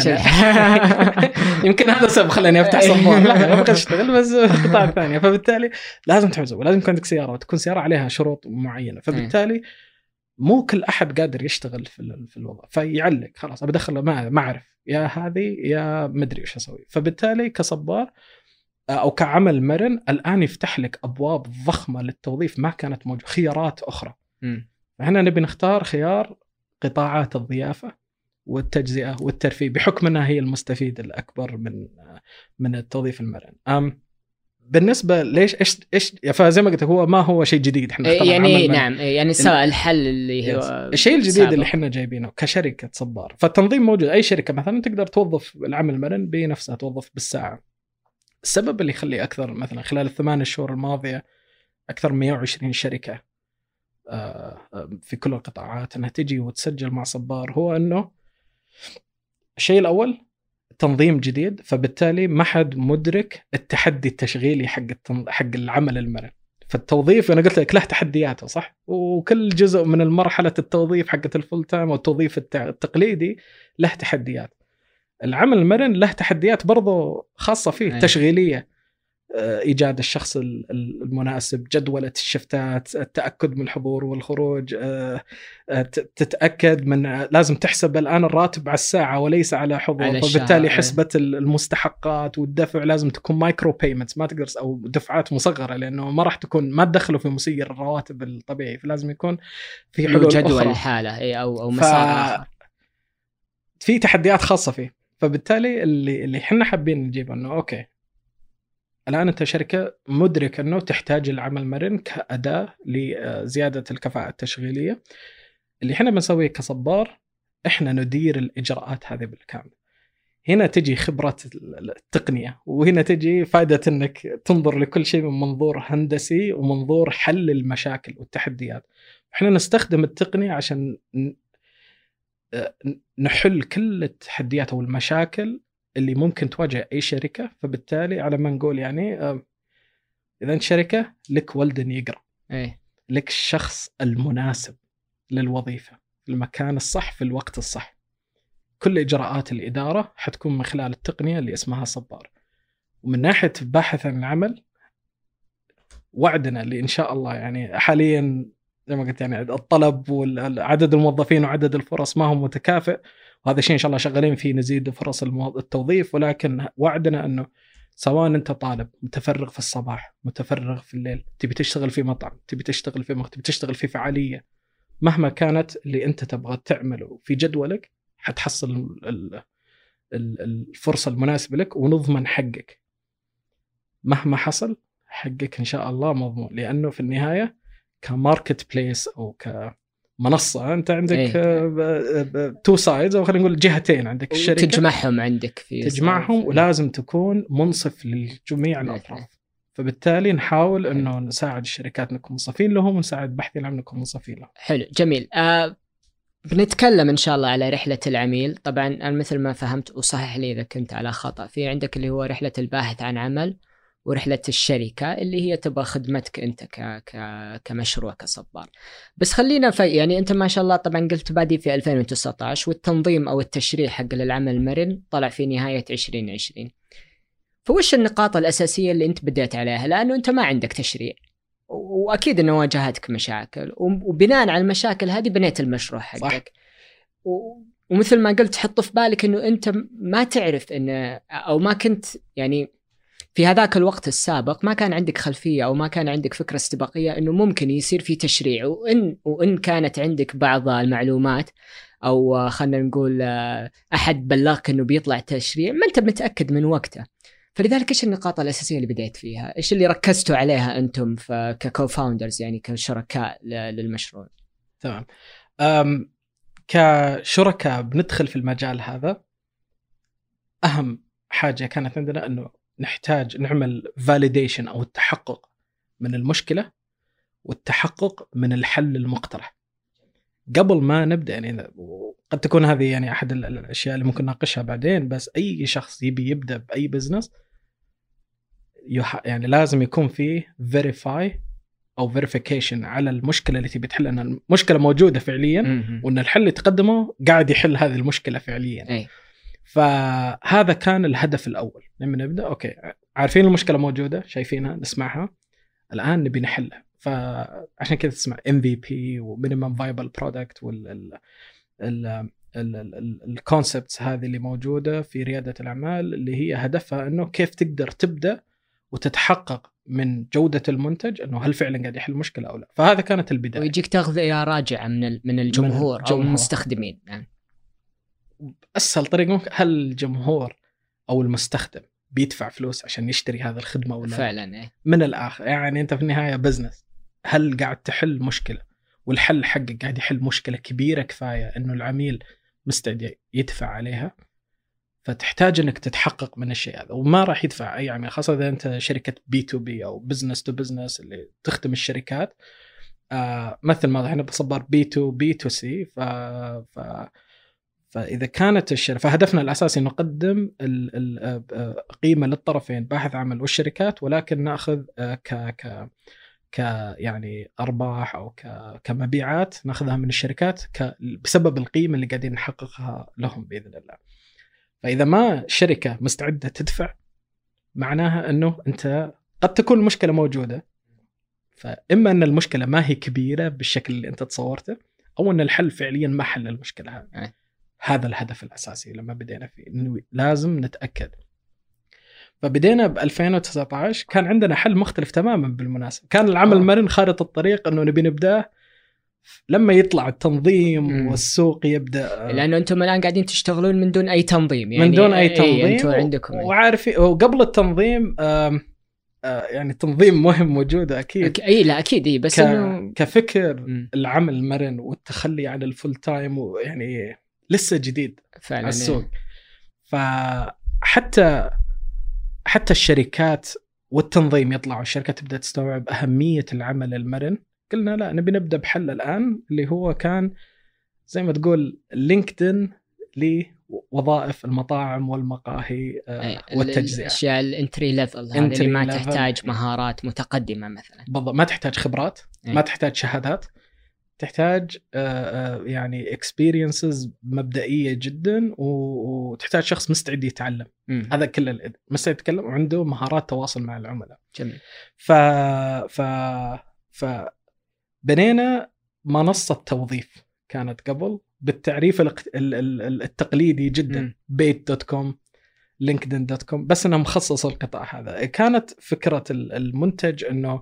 يمكن هذا سبب خلاني أفتح صبار، لا أبغى أشتغل بس قطاع ثانية. فبالتالي لازم تحوزه، ولازم يكون عندك سيارة، وتكون سيارة عليها شروط معينة. فبالتالي مو كل أحد قادر يشتغل في الوضع، فيعلق خلاص أبى أدخل ما أعرف يا هذه يا مدري إيش أسوي. فبالتالي كصبار أو كعمل مرن الآن يفتح لك أبواب ضخمة للتوظيف ما كانت موجودة، خيارات أخرى. فهنا نبي نختار خيار قطاعات الضيافة والتجزئة والترفيه، بحكم أنها هي المستفيد الأكبر من التوظيف المرن. بالنسبة ليش إيش فزي ما قلت هو ما هو شيء جديد إحنا يعني نعم، يعني سواء الحل اللي هو الشيء الجديد اللي إحنا جايبينه كشركة صبار. فالتنظيم موجود، أي شركة مثلا تقدر توظف العمل المرن بنفسها، توظف بالساعة. السبب اللي يخلي أكثر مثلا خلال 8 شهور الماضية أكثر من 120 شركة في كل القطاعات أنها تجي وتسجل مع صبار، هو أنه الشيء الأول تنظيم جديد، فبالتالي ما حد مدرك التحدي التشغيلي حق العمل المرن. فالتوظيف انا قلت لك له تحدياته صح، وكل جزء من المرحله التوظيف حقه الفول تايم والتوظيف التقليدي له تحديات. العمل المرن له تحديات برضو خاصه فيه تشغيليه، إيجاد الشخص المناسب، جدولة الشفتات، التأكد من الحضور والخروج، تتأكد من لازم تحسب الآن الراتب على الساعة وليس على حضور، فبالتالي حسبة المستحقات والدفع لازم تكون مايكرو بيمنتس، ما تقدر أو دفعات مصغرة، لأنه ما راح تكون ما تدخله في مسير الرواتب الطبيعي، فلازم يكون في حلول جدول أخرى الحالة أو مسار آخر. في تحديات خاصة فيه. فبالتالي اللي احنا حابين نجيبه انه اوكي الآن أنت شركة مدرك أنه تحتاج العمل مرن كأداة لزيادة الكفاءة التشغيلية. اللي إحنا بنسويه كصبار إحنا ندير الإجراءات هذه بالكامل. هنا تجي خبرة التقنية، وهنا تجي فائدة أنك تنظر لكل شيء من منظور هندسي ومنظور حل المشاكل والتحديات. إحنا نستخدم التقنية عشان نحل كل التحديات والمشاكل اللي ممكن تواجه أي شركة. فبالتالي على ما نقول يعني إذا أنت شركة لك ولد يقرأ، لك الشخص المناسب للوظيفة في المكان الصح في الوقت الصح. كل إجراءات الإدارة حتكون من خلال التقنية اللي اسمها صبار. ومن ناحية باحث عن العمل، وعدنا اللي إن شاء الله يعني حاليا زي ما قلت يعني الطلب وعدد الموظفين وعدد الفرص ما هو متكافئ، وهذا الشيء إن شاء الله شغالين فيه نزيد فرص التوظيف. ولكن وعدنا أنه سواء أنت طالب متفرغ في الصباح، متفرغ في الليل، تبي تشتغل في مطعم، تبي تشتغل في تبي تشتغل في فعالية، مهما كانت اللي أنت تبغى تعمله في جدولك حتحصل الفرصة المناسبة لك، ونضمن حقك مهما حصل حقك إن شاء الله مضمون. لأنه في النهاية كماركت بليس أو كمنصة أنت عندك تو سايدز، أو خلينا نقول جهتين عندك الشركة تجمعهم عندك تجمعهم ولازم تكون منصف لجميع الأطراف. فبالتالي نحاول أنه نساعد الشركات نكون منصفين لهم، ونساعد باحثين العمل نكون منصفين لهم. حلو جميل. بنتكلم إن شاء الله على رحلة العميل. طبعا أنا مثل ما فهمت وصحح لي إذا كنت على خطأ، في عندك اللي هو رحلة الباحث عن عمل، ورحلة الشركة اللي هي تبغى خدمتك أنت كمشروع كصبار. بس خلينا يعني أنت ما شاء الله طبعا قلت بادي في 2019، والتنظيم أو التشريع حق العمل المرن طلع في نهاية 2020. فوش النقاط الأساسية اللي أنت بديت عليها؟ لأنه أنت ما عندك تشريع، وأكيد أنه واجهتك مشاكل، وبناء على المشاكل هذه بنيت المشروع حقك. ومثل ما قلت حط في بالك أنه أنت ما تعرف أنه، أو ما كنت يعني في هذاك الوقت السابق ما كان عندك خلفية أو ما كان عندك فكرة استباقية أنه ممكن يصير في تشريع. وإن كانت عندك بعض المعلومات أو خلنا نقول أحد بلغك أنه بيطلع تشريع، ما أنت متأكد من وقته. فلذلك إيش النقاط الأساسية اللي بدأت فيها؟ إيش اللي ركزتوا عليها أنتم ككوفاوندرز يعني كشركاء للمشروع؟ تمام. كشركاء بندخل في المجال هذا، أهم حاجة كانت عندنا أنه نحتاج نعمل validation أو التحقق من المشكلة والتحقق من الحل المقترح قبل ما نبدأ. يعني قد تكون هذه يعني أحد الأشياء اللي ممكن نناقشها بعدين، بس أي شخص يبي يبدأ بأي بزنس يعني لازم يكون فيه verify أو verification على المشكلة اللي تبي تحلها، أن المشكلة موجودة فعليا وأن الحل اللي تقدمه قاعد يحل هذه المشكلة فعليا. فهذا كان الهدف الأول لما نبدأ. أوكي عارفين المشكلة موجودة، شايفينها، نسمعها، الآن نبي نحلها. فعشان كذا تسمع MVP و Minimum Viable Product والconcepts هذه اللي موجودة في ريادة الأعمال، اللي هي هدفها أنه كيف تقدر تبدأ وتتحقق من جودة المنتج أنه هل فعلا قاعد يحل المشكلة أو لا. فهذا كانت البداية. ويجيك تأخذ راجعة من الجمهور أو المستخدمين. يعني أسهل طريقة ممكن، هل الجمهور أو المستخدم بيدفع فلوس عشان يشتري هذه الخدمة ولا فعلا من الآخر يعني أنت في النهاية بزنس، هل قاعد تحل مشكلة والحل حقك قاعد يحل مشكلة كبيرة كفاية أنه العميل مستعد يدفع عليها. فتحتاج أنك تتحقق من الشيء هذا، وما راح يدفع أي عميل، خاصة إذا أنت شركة B2B أو business to business اللي تخدم الشركات. مثل ما احنا بصبر B2B2C. فإذا كانت الشركة، فهدفنا الأساسي نقدم قيمة للطرفين باحث عمل والشركات، ولكن نأخذ ك يعني أرباح أو كمبيعات نأخذها من الشركات بسبب القيمة اللي قاعدين نحققها لهم بإذن الله. فإذا ما شركة مستعدة تدفع، معناها أنه أنت قد تكون المشكلة موجودة، فإما أن المشكلة ما هي كبيرة بالشكل اللي أنت تصورته، أو أن الحل فعليا ما حل المشكلة هذه. هذا الهدف الأساسي لما بدينا فيه، إنه لازم نتأكد. فبدينا ب 2019 كان عندنا حل مختلف تماما بالمناسبة. كان العمل مرن خارطة الطريق أنه نبي نبدأ لما يطلع التنظيم والسوق يبدأ، لأنه أنتم الآن قاعدين تشتغلون من دون أي تنظيم، يعني من دون أي تنظيم. أنتم عندكم وعارفين وقبل التنظيم يعني تنظيم مهم موجود أكيد. لا أكيد بس إنه كفكر العمل المرن والتخلي عن الفول تايم، ويعني لسه جديد فعلا على السوق. فحتى الشركات والتنظيم يطلعوا، الشركة تبدأ تستوعب أهمية العمل المرن. قلنا لا، نبي نبدأ بحل الآن اللي هو كان زي ما تقول لينكدين لوظائف المطاعم والمقاهي والتجزئة، الأشياء الانتري ليفل، هذه اللي ما تحتاج مهارات متقدمة مثلا. بالضبط، ما تحتاج خبرات، ما تحتاج شهادات، تحتاج يعني experiences مبدئية جدا، وتحتاج شخص مستعد يتعلم. هذا كله مستعد يتكلم وعنده مهارات تواصل مع العملاء. جميل. بنينا منصة توظيف كانت قبل بالتعريف التقليدي جدا، bait.com linkedin.com، بس أنها مخصصة القطاع هذا. كانت فكرة المنتج أنه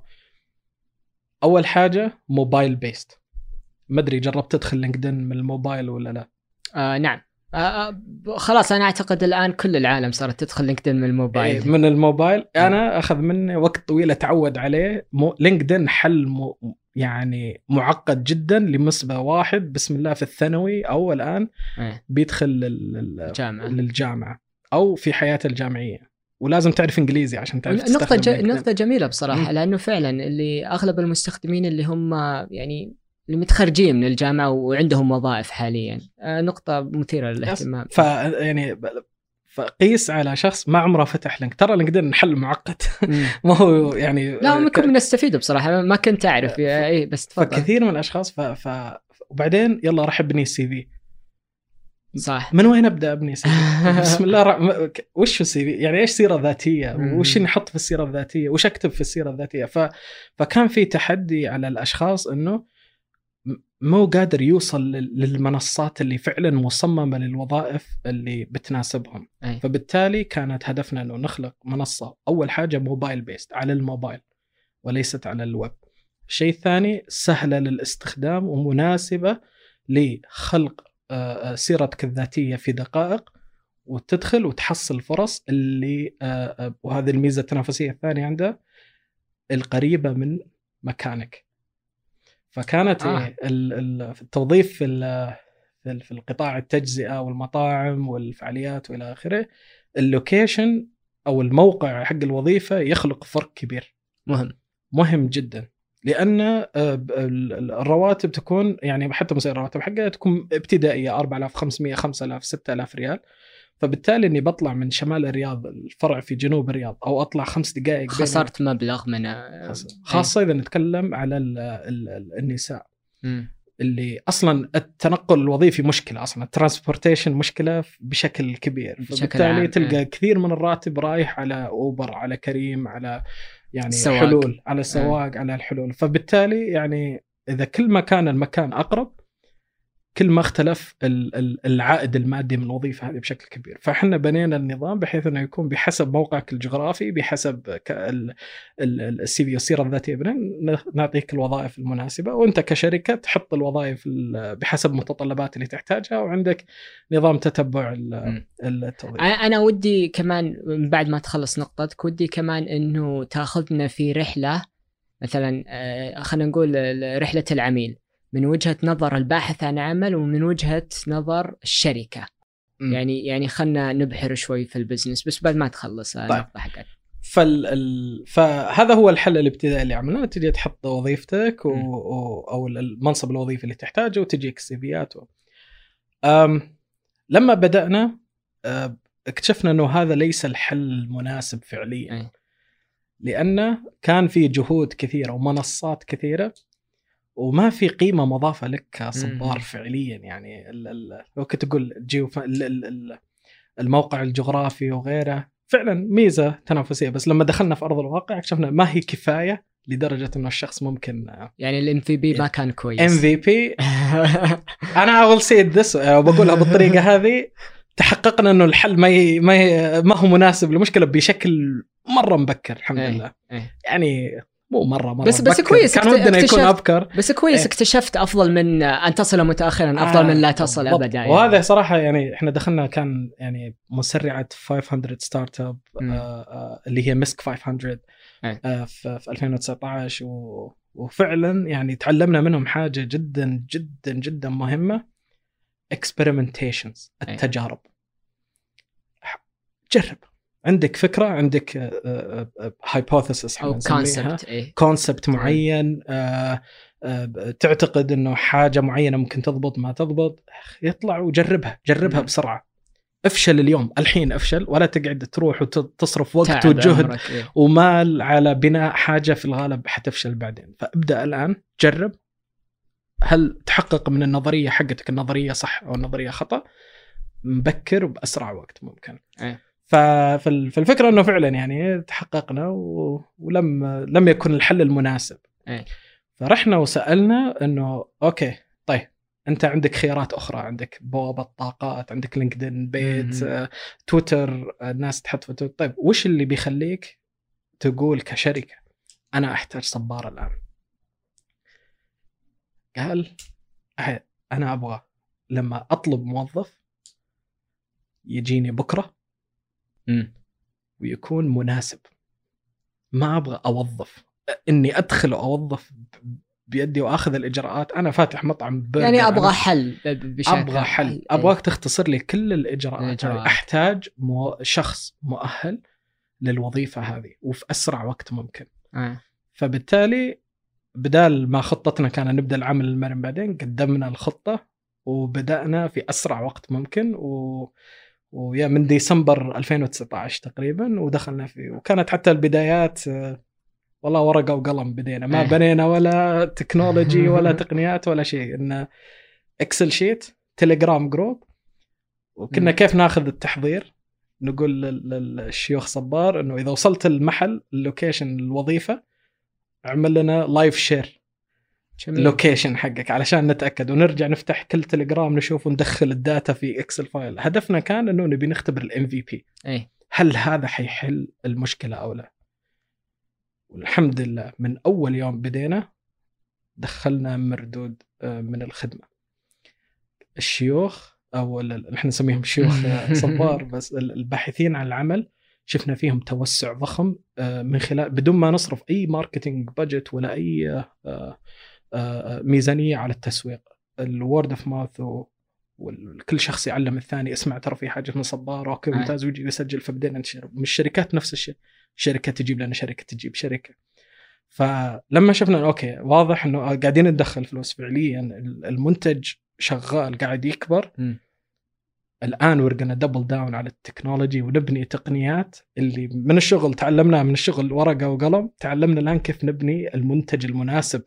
أول حاجة موبايل بيست. ما أدري جربت تدخل لينكدين من الموبايل ولا لا؟ نعم. خلاص أنا أعتقد الآن كل العالم صارت تدخل لينكدين من الموبايل. من الموبايل. أنا أخذ مني وقت طويل أتعود عليه. لينكدين حل يعني معقد جدا لمستوى واحد بسم الله في الثانوي أو الآن بيدخل للجامعة أو في حياته الجامعية، ولازم تعرف إنجليزي عشان تعرف تستخدم. نقطة جميلة بصراحة، لأنه فعلا اللي أغلب المستخدمين اللي هم يعني اللي متخرجين من الجامعة وعندهم وظائف حاليا، نقطة مثيرة للاهتمام. يعني فقيس على شخص ما عمره فتح لينك، ترى لينكدين حل معقد. ما هو يعني لا ممكن نستفيد بصراحة، ما كنت أعرف بس تفضل. فكثير من الأشخاص وبعدين يلا راح ابني السي في. صح، من وين أبدأ أبني سي في؟ بسم الله وش السي في؟ يعني إيش سيرة ذاتية؟ وش نحط في السيرة الذاتية؟ وش أكتب في السيرة الذاتية؟ فكان في تحدي على الأشخاص إنه مو قادر يوصل للمنصات اللي فعلا مصممة للوظائف اللي بتناسبهم. فبالتالي كانت هدفنا أنه نخلق منصة أول حاجة موبايل بيست على الموبايل وليست على الويب. الشيء الثاني سهلة للاستخدام ومناسبة لخلق سيرتك الذاتية في دقائق، وتدخل وتحصل فرص اللي وهذه الميزة التنافسية الثانية عنده، القريبة من مكانك. فكانت التوظيف في القطاع التجزئة والمطاعم والفعاليات وإلى آخره، اللوكيشن أو الموقع حق الوظيفة يخلق فرق كبير، مهم جدا، لأن الرواتب تكون يعني حتى مسائل الرواتب حقها تكون ابتدائية 4500 5000 6000 ريال. فبالتالي اني بطلع من شمال الرياض الفرع في جنوب الرياض او اطلع 5 دقائق خسرت مبلغ من خاصه اذا نتكلم على النساء اللي اصلا التنقل الوظيفي مشكله، اصلا الترانسبورتيشن مشكله بشكل كبير. فبالتالي تلقى كثير من الراتب رايح على اوبر، على كريم، على يعني السواق. حلول على السواق على الحلول. فبالتالي يعني اذا كل ما كان المكان اقرب كل ما اختلف العائد المادي من الوظيفة هذه بشكل كبير. فإحنا بنينا النظام بحيث أنه يكون بحسب موقعك الجغرافي، بحسب السي في والسيرة الذاتية، نعطيك الوظائف المناسبة، وأنت كشركة تحط الوظائف بحسب متطلبات اللي تحتاجها، وعندك نظام تتبع التوظيف. أنا ودي كمان بعد ما تخلص نقطتك، ودي كمان أنه تأخذنا في رحلة مثلا، خلينا نقول رحلة العميل من وجهة نظر الباحث عن عمل ومن وجهة نظر الشركة. يعني خلنا نبحر شوي في البزنس بس بعد ما تخلص النقطة حقك. فهذا هو الحل الابتدائي اللي عملناه. تجي تحط وظيفتك أو المنصب الوظيفي اللي تحتاجه، وتجيك السيفيات لما بدأنا اكتشفنا أنه هذا ليس الحل المناسب فعليا، لأنه كان في جهود كثيرة ومنصات كثيرة وما في قيمة مضافة لك كصبار فعليا. يعني لو كنت تقول الموقع الجغرافي وغيره فعلا ميزة تنافسية، بس لما دخلنا في أرض الواقع اكتشفنا ما هي كفاية لدرجة إنه الشخص ممكن يعني ال MVP ما كان كويس. MVP أنا أول سيد ذس وبقولها بالطريقة هذه، تحققنا إنه الحل ما هو مناسب للمشكلة بشكل مرة مبكر الحمد لله. يعني مو مرة بس كويس، كان ودنا يكون أبكر، بس كويس اكتشفت أفضل من أن تصل متأخرا، أفضل من لا تصل أبدا يعني. وهذا صراحة يعني إحنا دخلنا كان يعني مسرعة 500 ستارت اب اللي هي مسك 500 في 2019 وفعلا يعني تعلمنا منهم حاجة جدا جدا جدا مهمة، experimentations، التجارب. جرب، عندك فكرة، عندك hypothesis أو concept معين، تعتقد إنه حاجة معينة ممكن تضبط ما تضبط، يطلع وجربها بسرعة. افشل اليوم، الحين افشل، ولا تقعد تروح وتصرف وقت وجهد ومال على بناء حاجة في الغالب حتفشل بعدين. فابدأ الآن، جرب، هل تحقق من النظرية حقتك النظرية صح أو النظرية خطأ، مبكر وبأسرع وقت ممكن. فالفكرة أنه فعلا يعني تحققنا ولم يكن الحل المناسب. فرحنا وسألنا أنه أوكي طيب أنت عندك خيارات أخرى، عندك بوابة طاقات، عندك لينكدين، بيت، تويتر، الناس تحط في تويتر. طيب وش اللي بيخليك تقول كشركة أنا أحتاج صبار الآن؟ قال أنا أبغى لما أطلب موظف يجيني بكرة ويكون مناسب، ما أبغى أوظف إني أدخل وأوظف بيدي وأخذ الإجراءات. أنا فاتح مطعم يعني أبغى حل بشكل، أبغى حل، أبغاك تختصر لي كل الإجراءات. أحتاج شخص مؤهل للوظيفة هذه وفي أسرع وقت ممكن. فبالتالي بدال ما خطتنا كان نبدأ العمل المرن، بعدين قدمنا الخطة وبدأنا في أسرع وقت ممكن ويا من ديسمبر 2019 تقريبا ودخلنا فيه. وكانت حتى البدايات والله ورقة وقلم بدينا، ما بنينا ولا تكنولوجي ولا تقنيات ولا شيء، إن إكسل شيت، تليجرام جروب، وكنا كيف ناخذ التحضير. نقول للشيوخ صبار إنه إذا وصلت المحل اللوكيشن الوظيفة اعمل لنا لايف شير اللوكيشن حقك علشان نتأكد، ونرجع نفتح كل تليجرام نشوف وندخل الداتا في إكسل فايل. هدفنا كان إنه نبي نختبر الMVP، هل هذا حيحل المشكلة أو لا. والحمد لله من أول يوم بدينا دخلنا مردود من الخدمة. الشيوخ أو نحن نسميهم شيوخ صبار، بس الباحثين عن العمل شفنا فيهم توسع ضخم من خلال بدون ما نصرف أي ماركتينج بادجت ولا أي ميزانية على التسويق. الوورد اوف ماوث وكل شخص يعلم الثاني، اسمع ترى في حاجة من صبار، اوكي ممتاز، ويجي يسجل. فبدينا ننشر من الشركات نفس الشيء، شركة تجيب لنا شركة تجيب شركة. فلما شفنا اوكي واضح انه قاعدين ندخل فلوس فعليا، المنتج شغال قاعد يكبر. الآن we're gonna double down على التكنولوجي ونبني تقنيات اللي من الشغل تعلمناها، من الشغل ورقة وقلم، تعلمنا الآن كيف نبني المنتج المناسب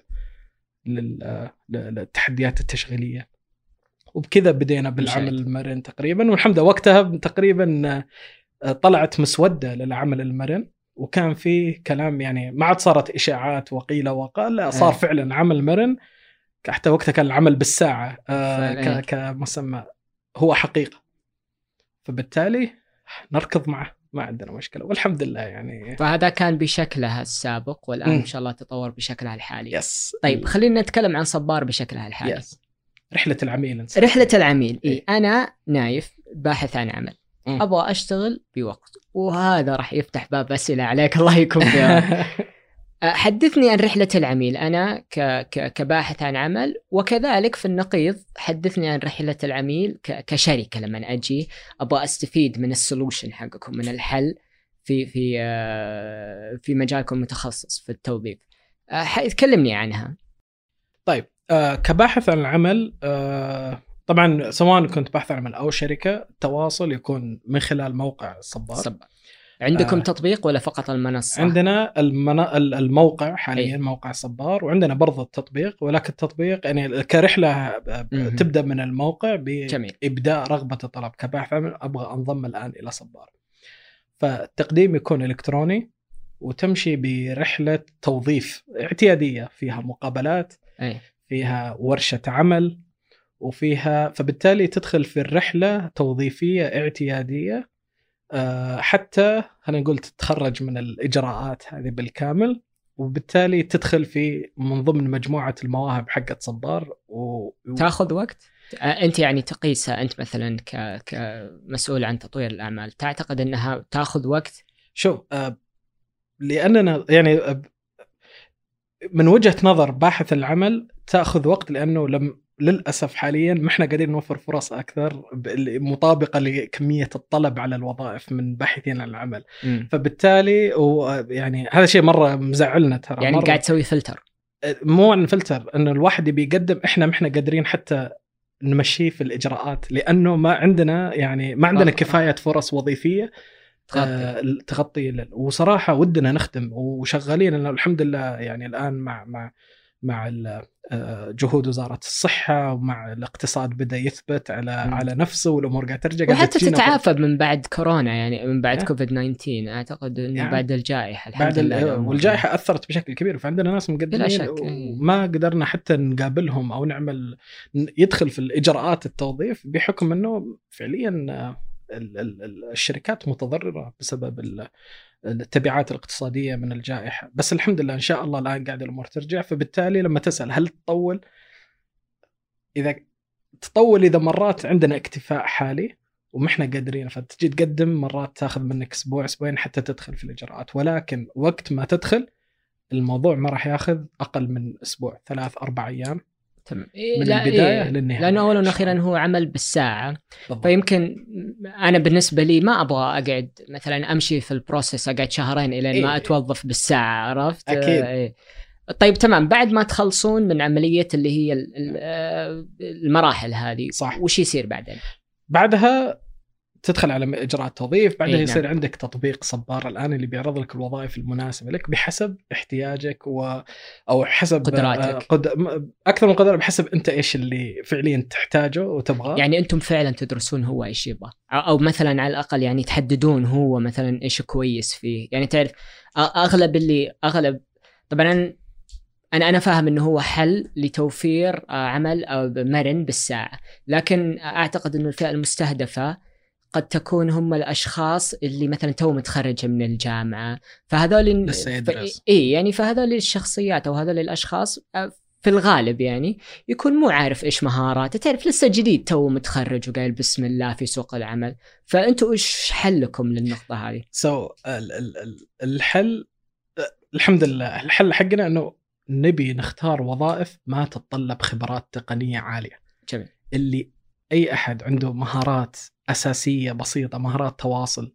للتحديات التشغيلية. وبكذا بدينا بالعمل المرن تقريبا. والحمد لله وقتها تقريبا طلعت مسودة للعمل المرن، وكان فيه كلام يعني ما عاد صارت إشاعات وقيل وقال، لا صار فعلا عمل مرن. حتى وقتها كان العمل بالساعة كمسمى هو حقيقة. فبالتالي نركض معه، ما عندنا مشكلة والحمد لله يعني. فهذا كان بشكلها السابق، والآن إن شاء الله تطور بشكلها الحالي. طيب خلينا نتكلم عن صبار بشكلها الحالي. رحلة العميل. رحلة العميل. أنا نايف باحث عن عمل، أبغى أشتغل بوقت، وهذا راح يفتح باب أسئلة عليك الله يكون فيها. حدثني عن رحلة العميل أنا كباحث عن عمل، وكذلك في النقيض حدثني عن رحلة العميل كشركة لما أجي أبغى أستفيد من السولوشن حقكم، من الحل في مجالكم متخصص في التوظيف. تكلمني عنها. طيب كباحث عن العمل طبعا سواء كنت بحث عن عمل او شركه، التواصل يكون من خلال موقع صبار. عندكم تطبيق ولا فقط المنصه؟ عندنا الموقع حاليا أي. موقع صبار، وعندنا برضه التطبيق، ولكن التطبيق يعني كرحله تبدا من الموقع بابداء رغبه الطلب كباحث عمل ابغى انضم الان الى صبار. فالتقديم يكون الكتروني، وتمشي برحله توظيف اعتياديه فيها مقابلات، أي. فيها ورشه عمل، وفيها فبالتالي تدخل في الرحله توظيفيه اعتياديه حتى خلينا نقول تتخرج من الإجراءات هذه بالكامل، وبالتالي تدخل في من ضمن مجموعة المواهب حقة صبار. تأخذ وقت؟ أنت يعني تقيسها أنت مثلا كمسؤول عن تطوير الأعمال، تعتقد أنها تأخذ وقت؟ شوف لأننا يعني من وجهة نظر باحث العمل تأخذ وقت، لأنه للأسف حاليا ما احنا قادرين نوفر فرص أكثر مطابقة لكمية الطلب على الوظائف من باحثين عن العمل. فبالتالي يعني هذا شيء مرة مزعلنا ترى. يعني قاعد تسوي فلتر؟ مو عن فلتر، إنه الواحد بيقدم احنا ما احنا قادرين حتى نمشيه في الإجراءات، لأنه ما عندنا كفاية فرص وظيفية تغطي. وصراحة ودنا نخدم وشغالين، إنه الحمد لله يعني الآن مع جهود وزارة الصحة ومع الاقتصاد بدأ يثبت على نفسه، والأمور قاعدة ترجع، وحتى تتعافى من بعد كورونا، يعني من بعد كوفيد 19 أعتقد إنه يعني بعد الجائحة الحمد لله. والجائحة أثرت بشكل كبير، فعندنا ناس مقدمين وما قدرنا حتى نقابلهم أو يدخل في الإجراءات التوظيف، بحكم أنه فعليا الشركات متضررة بسبب التبعات الاقتصادية من الجائحة. بس الحمد لله إن شاء الله الآن قاعد الأمور ترجع. فبالتالي لما تسأل هل تطول، إذا مرات عندنا اكتفاء حالي ومحنا قادرين، فتجي تقدم مرات تاخذ منك أسبوع أسبوعين حتى تدخل في الإجراءات، ولكن وقت ما تدخل الموضوع ما راح ياخذ أقل من أسبوع 3-4 أيام من البداية للنهاية، لأنه أولا وأخيرا هو عمل بالساعة. فيمكن أنا بالنسبة لي ما أبغى أقعد مثلا أمشي في البروسيس أقعد شهرين إلى ما أتوظف بالساعة، عرفت؟ أكيد. طيب تمام، بعد ما تخلصون من عملية اللي هي المراحل هذه، صح، وش يصير بعدين؟ بعدها تدخل على إجراء توظيف، بعدها يصير عندك تطبيق صبار الآن اللي بيعرض لك الوظائف المناسبة لك بحسب احتياجك أو حسب قدراتك، أكثر من قدرة، بحسب أنت إيش اللي فعليا تحتاجه وتبغاه. يعني أنتم فعلا تدرسون هو إيش يبغى، أو مثلا على الأقل يعني تحددون هو مثلا إيش كويس فيه. يعني تعرف أغلب طبعا أنا فاهم إنه هو حل لتوفير عمل أو مرن بالساعة، لكن أعتقد إنه الفئة المستهدفة قد تكون هم الأشخاص اللي مثلا تو متخرج من الجامعة، فهذول لسه يدرس. يعني فهذول الشخصيات أو هذول الأشخاص في الغالب يعني يكون مو عارف إيش مهاراته، تعرف لسه جديد تو متخرج وقايل بسم الله في سوق العمل. فأنتوا إيش حلكم للنقطة هذه؟ الحل الحمد لله الحل حقنا إنه نبي نختار وظائف ما تتطلب خبرات تقنية عالية. جميل. اللي أي أحد عنده مهارات أساسية بسيطة، مهارات تواصل،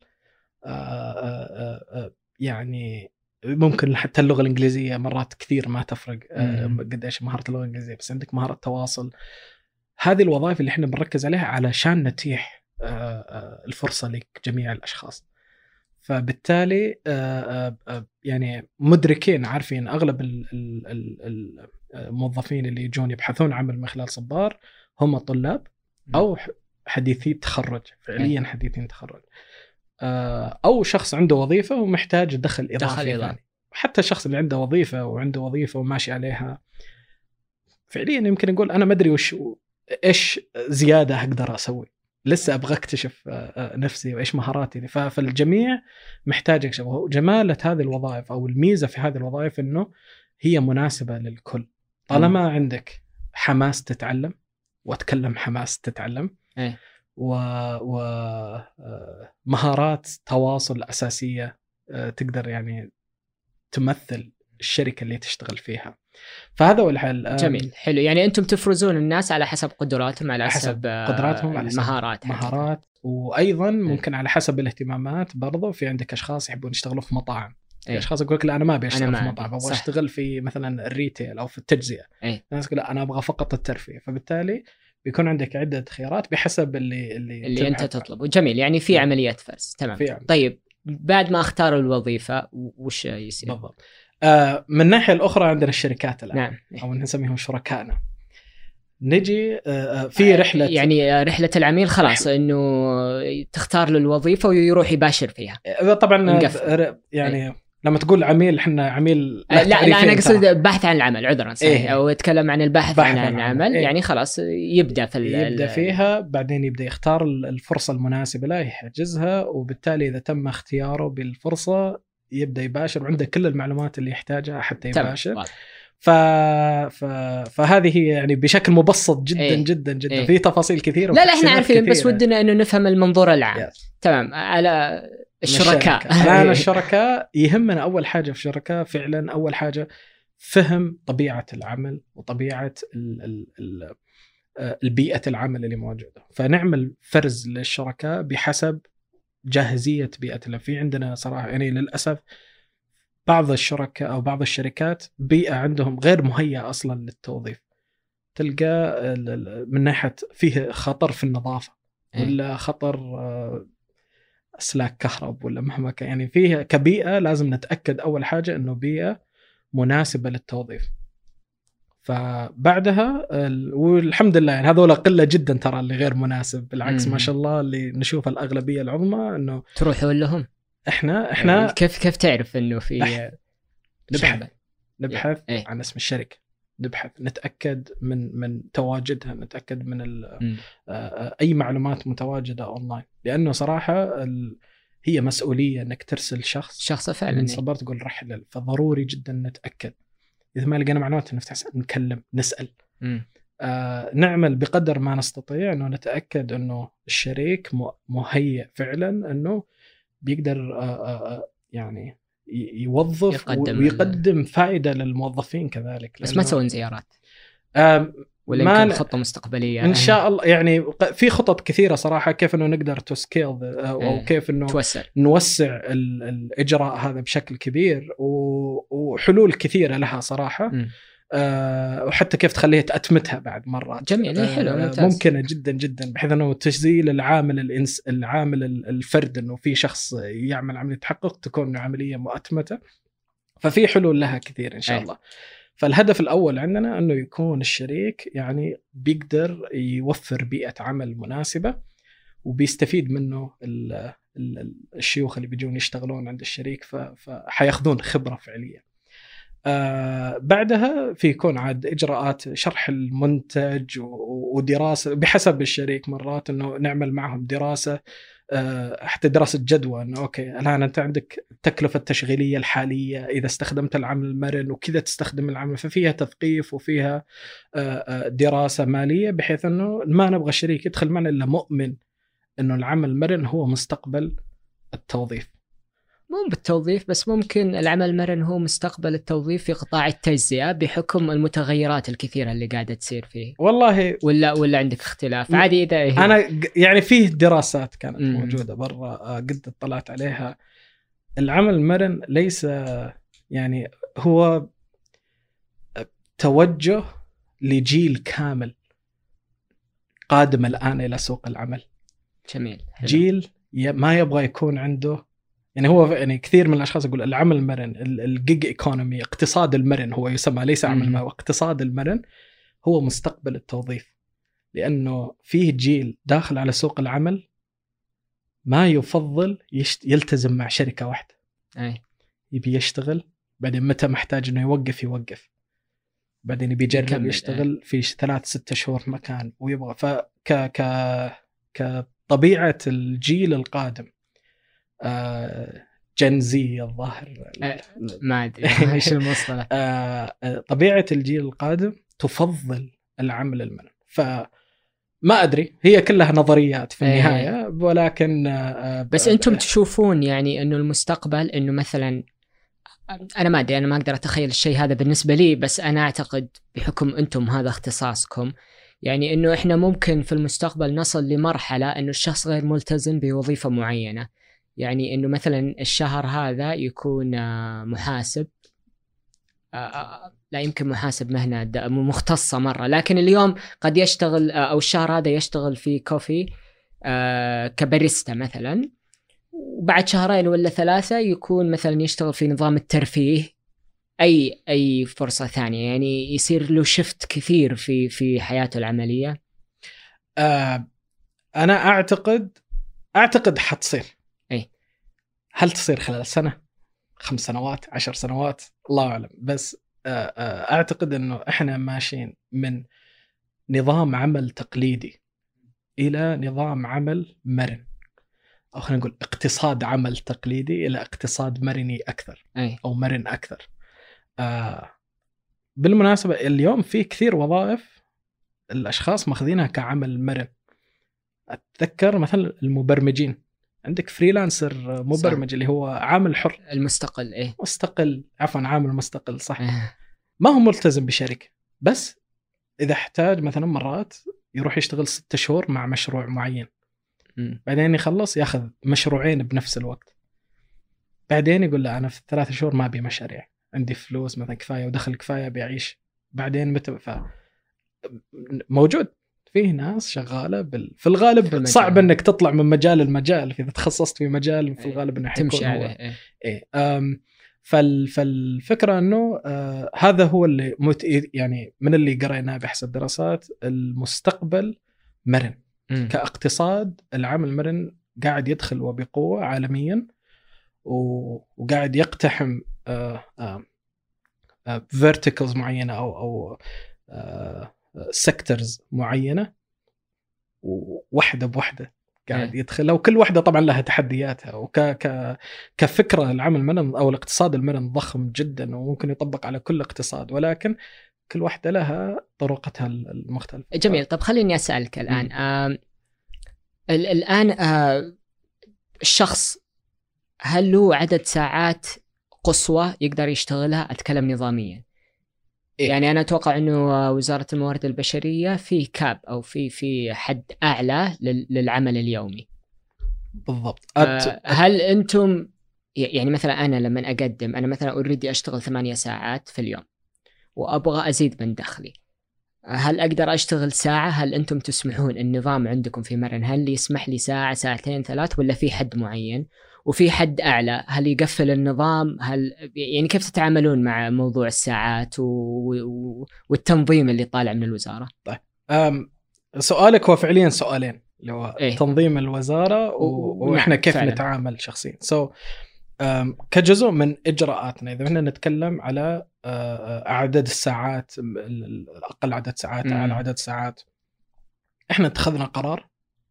يعني ممكن حتى اللغة الإنجليزية مرات كثير ما تفرق قديش مهارة اللغة الإنجليزية، بس عندك مهارة تواصل. هذه الوظائف اللي احنا بنركز عليها علشان نتيح الفرصة لجميع الأشخاص. فبالتالي يعني مدركين عارفين أغلب الموظفين اللي يجون يبحثون عمل من خلال صبار هم طلاب أو حديثي تخرج، فعليا حديثين تخرج، أو شخص عنده وظيفة ومحتاج دخل إضافي. حتى الشخص اللي عنده وظيفة وماشي عليها فعليا يمكن يقول أنا ما أدري إيش زيادة أقدر أسوي، لسه أبغى أكتشف نفسي وإيش مهاراتي. فالجميع محتاج يكشف. جمالة هذه الوظائف أو الميزة في هذه الوظائف إنه هي مناسبة للكل، طالما عندك حماس تتعلم وأتكلم حماس تتعلم ومهارات تواصل أساسية تقدر يعني تمثل الشركة اللي تشتغل فيها. فهذا هو الحل. جميل، حلو. يعني أنتم تفرزون الناس على حسب قدراتهم، على حسب قدراتهم، على مهارات وأيضا ممكن على حسب الاهتمامات. برضو في عندك أشخاص يحبون يشتغلوا في مطاعم، أشخاص يقول لك لا أنا ما أبي أشتغل في مطعم، أبغى أشتغل في مثلا الريتيل أو في التجزئة. ناس يقول لا أنا أبغى فقط الترفيه. فبالتالي بيكون عندك عدة خيارات بحسب اللي أنت تطلبه. جميل، يعني في عملية فرز. تمام. طيب بعد ما اختار الوظيفة وش يصير؟ بالضبط. من الناحية الأخرى عندنا الشركات الآن. نعم. أو نسميهم شركائنا. نجي في رحلة، يعني رحلة العميل خلاص إنه تختار له الوظيفة ويروح يباشر فيها. طبعا يعني لما تقول عميل احنا عميل لا أنا أقصد بحث عن العمل، عذرا صحيح. إيه؟ أو يتكلم عن البحث عن العمل. إيه؟ يعني خلاص يبدأ فيها، بعدين يبدأ يختار الفرصة المناسبة له يحجزها، وبالتالي إذا تم اختياره بالفرصة يبدأ يباشر، وعنده كل المعلومات اللي يحتاجها حتى يباشر. فهذه هي يعني بشكل مبسط جدا. إيه؟ جدا جدا. إيه؟ في تفاصيل كثيرة. لا احنا عارفين، بس ودنا انه نفهم المنظور العام. تمام. على الشركاء. الآن الشركاء يهمنا أول حاجة في الشركاء فعلا، أول حاجة فهم طبيعة العمل وطبيعة البيئة العمل اللي موجودة، فنعمل فرز للشركاء بحسب جاهزية بيئة. في عندنا صراحة يعني للأسف بعض الشركاء أو بعض الشركات بيئة عندهم غير مهيئة أصلا للتوظيف. تلقى من ناحية فيه خطر في النظافة، ولا خطر أسلاك كهرب، ولا مهما كان. يعني فيها كبيئة لازم نتأكد أول حاجة أنه بيئة مناسبة للتوظيف. فبعدها والحمد لله يعني هذول قلة جدا ترى اللي غير مناسب، بالعكس ما شاء الله اللي نشوف الأغلبية العظمى أنه تروحوا لهم. إحنا كيف تعرف أنه في نبحث عن اسم الشركة، نبحث نتأكد من تواجدها، نتأكد من أي معلومات متواجدة أونلاين، لأنه صراحة هي مسؤولية أنك ترسل شخص فعلا من صبر تقول رحلة، فضروري جدا نتأكد. إذا ما لقينا معلومات نكلم نسأل. نعمل بقدر ما نستطيع أنه نتأكد أنه الشريك مهيئ فعلا أنه بيقدر يعني يوظف ويقدم فائدة للموظفين كذلك. بس ما تسوون زيارات ولا يمكن خطة مستقبلية إن شاء الله؟ يعني في خطط كثيرة صراحة كيف إنه نقدر تسكيل أو كيف إنه نوسع الإجراء هذا بشكل كبير، وحلول كثيرة لها صراحة. وحتى كيف تخليها تأتمتها بعد مرات. جميل. حلو. ممكنة جدا جدا، بحيث أنه تسجيل العامل الفرد أنه في شخص يعمل عملية تحقق تكون عملية مؤتمتة. ففي حلول لها كثير إن شاء الله. فالهدف الأول عندنا أنه يكون الشريك يعني بيقدر يوفر بيئة عمل مناسبة، وبيستفيد منه الشيوخ اللي بيجون يشتغلون عند الشريك، فحياخذون خبرة فعلية. بعدها في يكون عاد إجراءات شرح المنتج ودراسة بحسب الشريك. مرات أنه نعمل معهم دراسة، حتى دراسة جدوى، أنه أوكي الآن أنت عندك التكلفة التشغيلية الحالية إذا استخدمت العمل المرن وكذا تستخدم العمل، ففيها تثقيف وفيها دراسة مالية، بحيث أنه ما نبغى الشريك يدخل معنا إلا مؤمن أنه العمل المرن هو مستقبل التوظيف. مو بالتوظيف بس، ممكن العمل المرن هو مستقبل التوظيف في قطاع التجزئة بحكم المتغيرات الكثيرة اللي قاعدة تصير فيه. والله ولا عندك اختلاف عادي؟ إذا أنا يعني فيه دراسات كانت موجودة برا قد اطلعت عليها. العمل المرن ليس يعني هو توجه لجيل كامل قادم الآن إلى سوق العمل. جميل. جيل ما يبغى يكون عنده يعني هو يعني كثير من الأشخاص يقول العمل المرن، الجيج ايكونومي، اقتصاد المرن هو يسمى، ليس عمل ما، اقتصاد المرن هو مستقبل التوظيف، لأنه فيه جيل داخل على سوق العمل ما يفضل يلتزم مع شركة واحدة. يبي يشتغل، بعدين متى محتاج إنه يوقف، بعدين يبي يجرب يشتغل في 3-6 شهور مكان ويبغى. كطبيعة الجيل القادم جنزي الظاهر ما أدري إيش المصطلح. طبيعة الجيل القادم تفضل العمل المرن، فما أدري، هي كلها نظريات في النهاية. ولكن بس أنتم تشوفون يعني أنه المستقبل أنه مثلا، أنا ما أدري، أنا ما أقدر أتخيل الشيء هذا بالنسبة لي، بس أنا أعتقد بحكم أنتم هذا اختصاصكم، يعني أنه إحنا ممكن في المستقبل نصل لمرحلة أنه الشخص غير ملتزم بوظيفة معينة. يعني أنه مثلا الشهر هذا يكون محاسب، لا يمكن محاسب مهنة مختصة مرة، لكن اليوم قد يشتغل أو الشهر هذا يشتغل في كوفي كباريستا مثلا، وبعد 2 ولا 3 يكون مثلا يشتغل في نظام الترفيه، أي فرصة ثانية، يعني يصير له شفت كثير في حياته العملية. أنا أعتقد حتصير. هل تصير خلال سنة، 5 سنوات، 10 سنوات، الله أعلم. بس أعتقد أنه إحنا ماشيين من نظام عمل تقليدي إلى نظام عمل مرن، أو خلينا نقول اقتصاد عمل تقليدي إلى اقتصاد مرني أكثر أو مرن أكثر. بالمناسبة اليوم في كثير وظائف الأشخاص ماخذينها كعمل مرن. أتذكر مثلا المبرمجين، عندك فريلانسر مبرمج صح. اللي هو عامل حر المستقل عامل مستقل صح. ما هو ملتزم بشركة، بس إذا احتاج مثلا مرات يروح يشتغل 6 شهور مع مشروع معين، بعدين يخلص ياخذ مشروعين بنفس الوقت، بعدين يقول لا أنا في 3 شهور ما أبي مشاريع، عندي فلوس مثلا كفاية ودخل كفاية بيعيش. بعدين موجود فيه ناس شغالة في الغالب صعب انك تطلع من مجال المجال، اذا تخصصت في مجال في الغالب انه تمشي عليه. فالفكرة انه هذا هو اللي يعني من اللي قرأناه بحث الدراسات، المستقبل مرن. كاقتصاد العمل المرن قاعد يدخل وبقوة عالميا، وقاعد يقتحم verticals معينة أو sectors معينة، وواحدة بواحدة قاعد يدخلها، وكل واحدة طبعا لها تحدياتها. كفكرة العمل المرن أو الاقتصاد المرن ضخم جدا وممكن يطبق على كل اقتصاد، ولكن كل واحدة لها طرقتها المختلفة. جميل. طب خليني أسألك الآن الشخص هل له عدد ساعات قصوى يقدر يشتغلها؟ أتكلم نظاميا. يعني أنا أتوقع أنه وزارة الموارد البشرية في كاب أو في حد أعلى للعمل اليومي. بالضبط. هل أنتم يعني مثلا أنا لما أقدم، أنا مثلا أريد أشتغل 8 ساعات في اليوم وأبغى أزيد من دخلي، هل أقدر أشتغل ساعة؟ هل أنتم تسمحون، النظام عندكم في مرن هل يسمح لي ساعة، ساعتين، 3، ولا في حد معين وفي حد أعلى؟ هل يقفل النظام؟ يعني كيف تتعاملون مع موضوع الساعات والتنظيم اللي طالع من الوزارة؟ طيب سؤالك هو فعليا سؤالين، اللي هو تنظيم الوزارة وإحنا كيف فعلا نتعامل شخصيا. كجزء من إجراءاتنا، إذا احنا نتكلم على عدد الساعات، أقل عدد ساعات، أعلى عدد ساعات، إحنا اتخذنا قرار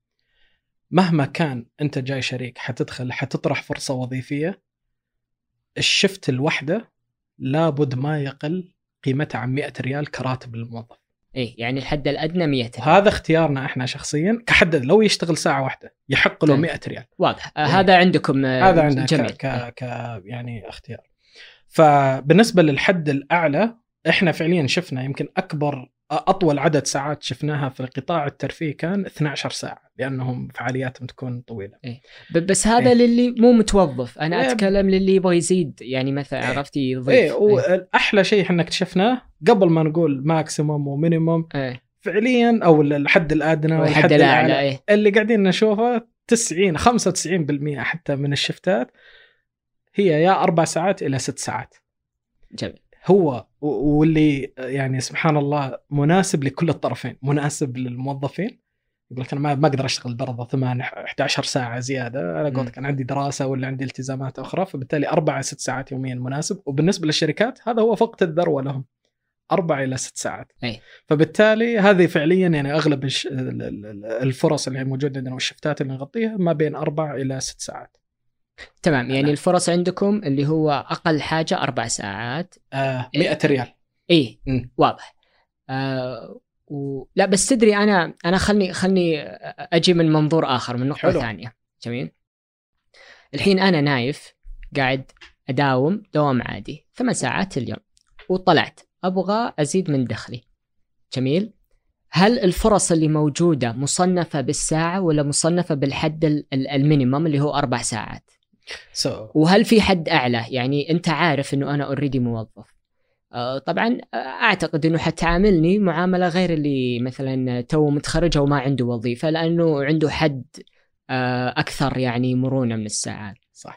مهما كان أنت جاي شريك حتطرح فرصة وظيفية، الشفت الوحدة لابد ما يقل قيمتها عن 100 ريال كراتب للموظف. يعني الحد الأدنى 100 ريال. هذا اختيارنا إحنا شخصيا كحد، لو يشتغل ساعة واحدة يحق له 100 ريال. واضح. هذا عندكم، هذا عندنا يعني اختيار. فبالنسبة للحد الأعلى إحنا فعليا شفنا يمكن أطول عدد ساعات شفناها في القطاع الترفيه كان 12 ساعة، لأنهم فعالياتهم تكون طويلة. بس هذا للي مو متوظف، أنا أتكلم للي يبغى يزيد، يعني مثلا عرفتي يضيف. وأحلى شيء إحنا اكتشفناه قبل ما نقول ماكسيموم ومينيموم، فعليا أو الحد الأدنى والحد الأعلى اللي قاعدين نشوفه 95% حتى من الشفتات هي يا 4 ساعات إلى 6 ساعات. جميل. هو واللي يعني سبحان الله مناسب لكل الطرفين، مناسب للموظفين يقول لك أنا ما أقدر أشتغل برضه 8-11 ساعة زيادة، أنا قلت كان عندي دراسة ولا عندي التزامات أخرى، فبالتالي 4-6 ساعات يوميا مناسب. وبالنسبة للشركات هذا هو وقت الذروة لهم، 4 إلى 6 ساعات. فبالتالي هذه فعليا يعني أغلب الفرص اللي موجودة عندنا والشفتات اللي نغطيها ما بين 4 إلى 6 ساعات. تمام. يعني الفرص عندكم اللي هو أقل حاجة 4 ساعات، 100 ريال. واضح. لا بس تدري أنا خلني أجي من منظور آخر، من نقطة ثانية. جميل. الحين أنا نايف قاعد أداوم دوام عادي 8 ساعات اليوم، وطلعت أبغى أزيد من دخلي. جميل. هل الفرص اللي موجودة مصنفة بالساعة ولا مصنفة بالحد المينيمم اللي هو 4 ساعات؟ وهل في حد أعلى؟ يعني أنت عارف أنه أنا أوريدي موظف، طبعا أعتقد أنه حتعاملني معاملة غير اللي مثلا تو متخرج أو ما عنده وظيفة، لأنه عنده حد أكثر يعني مرونة من الساعات. صح.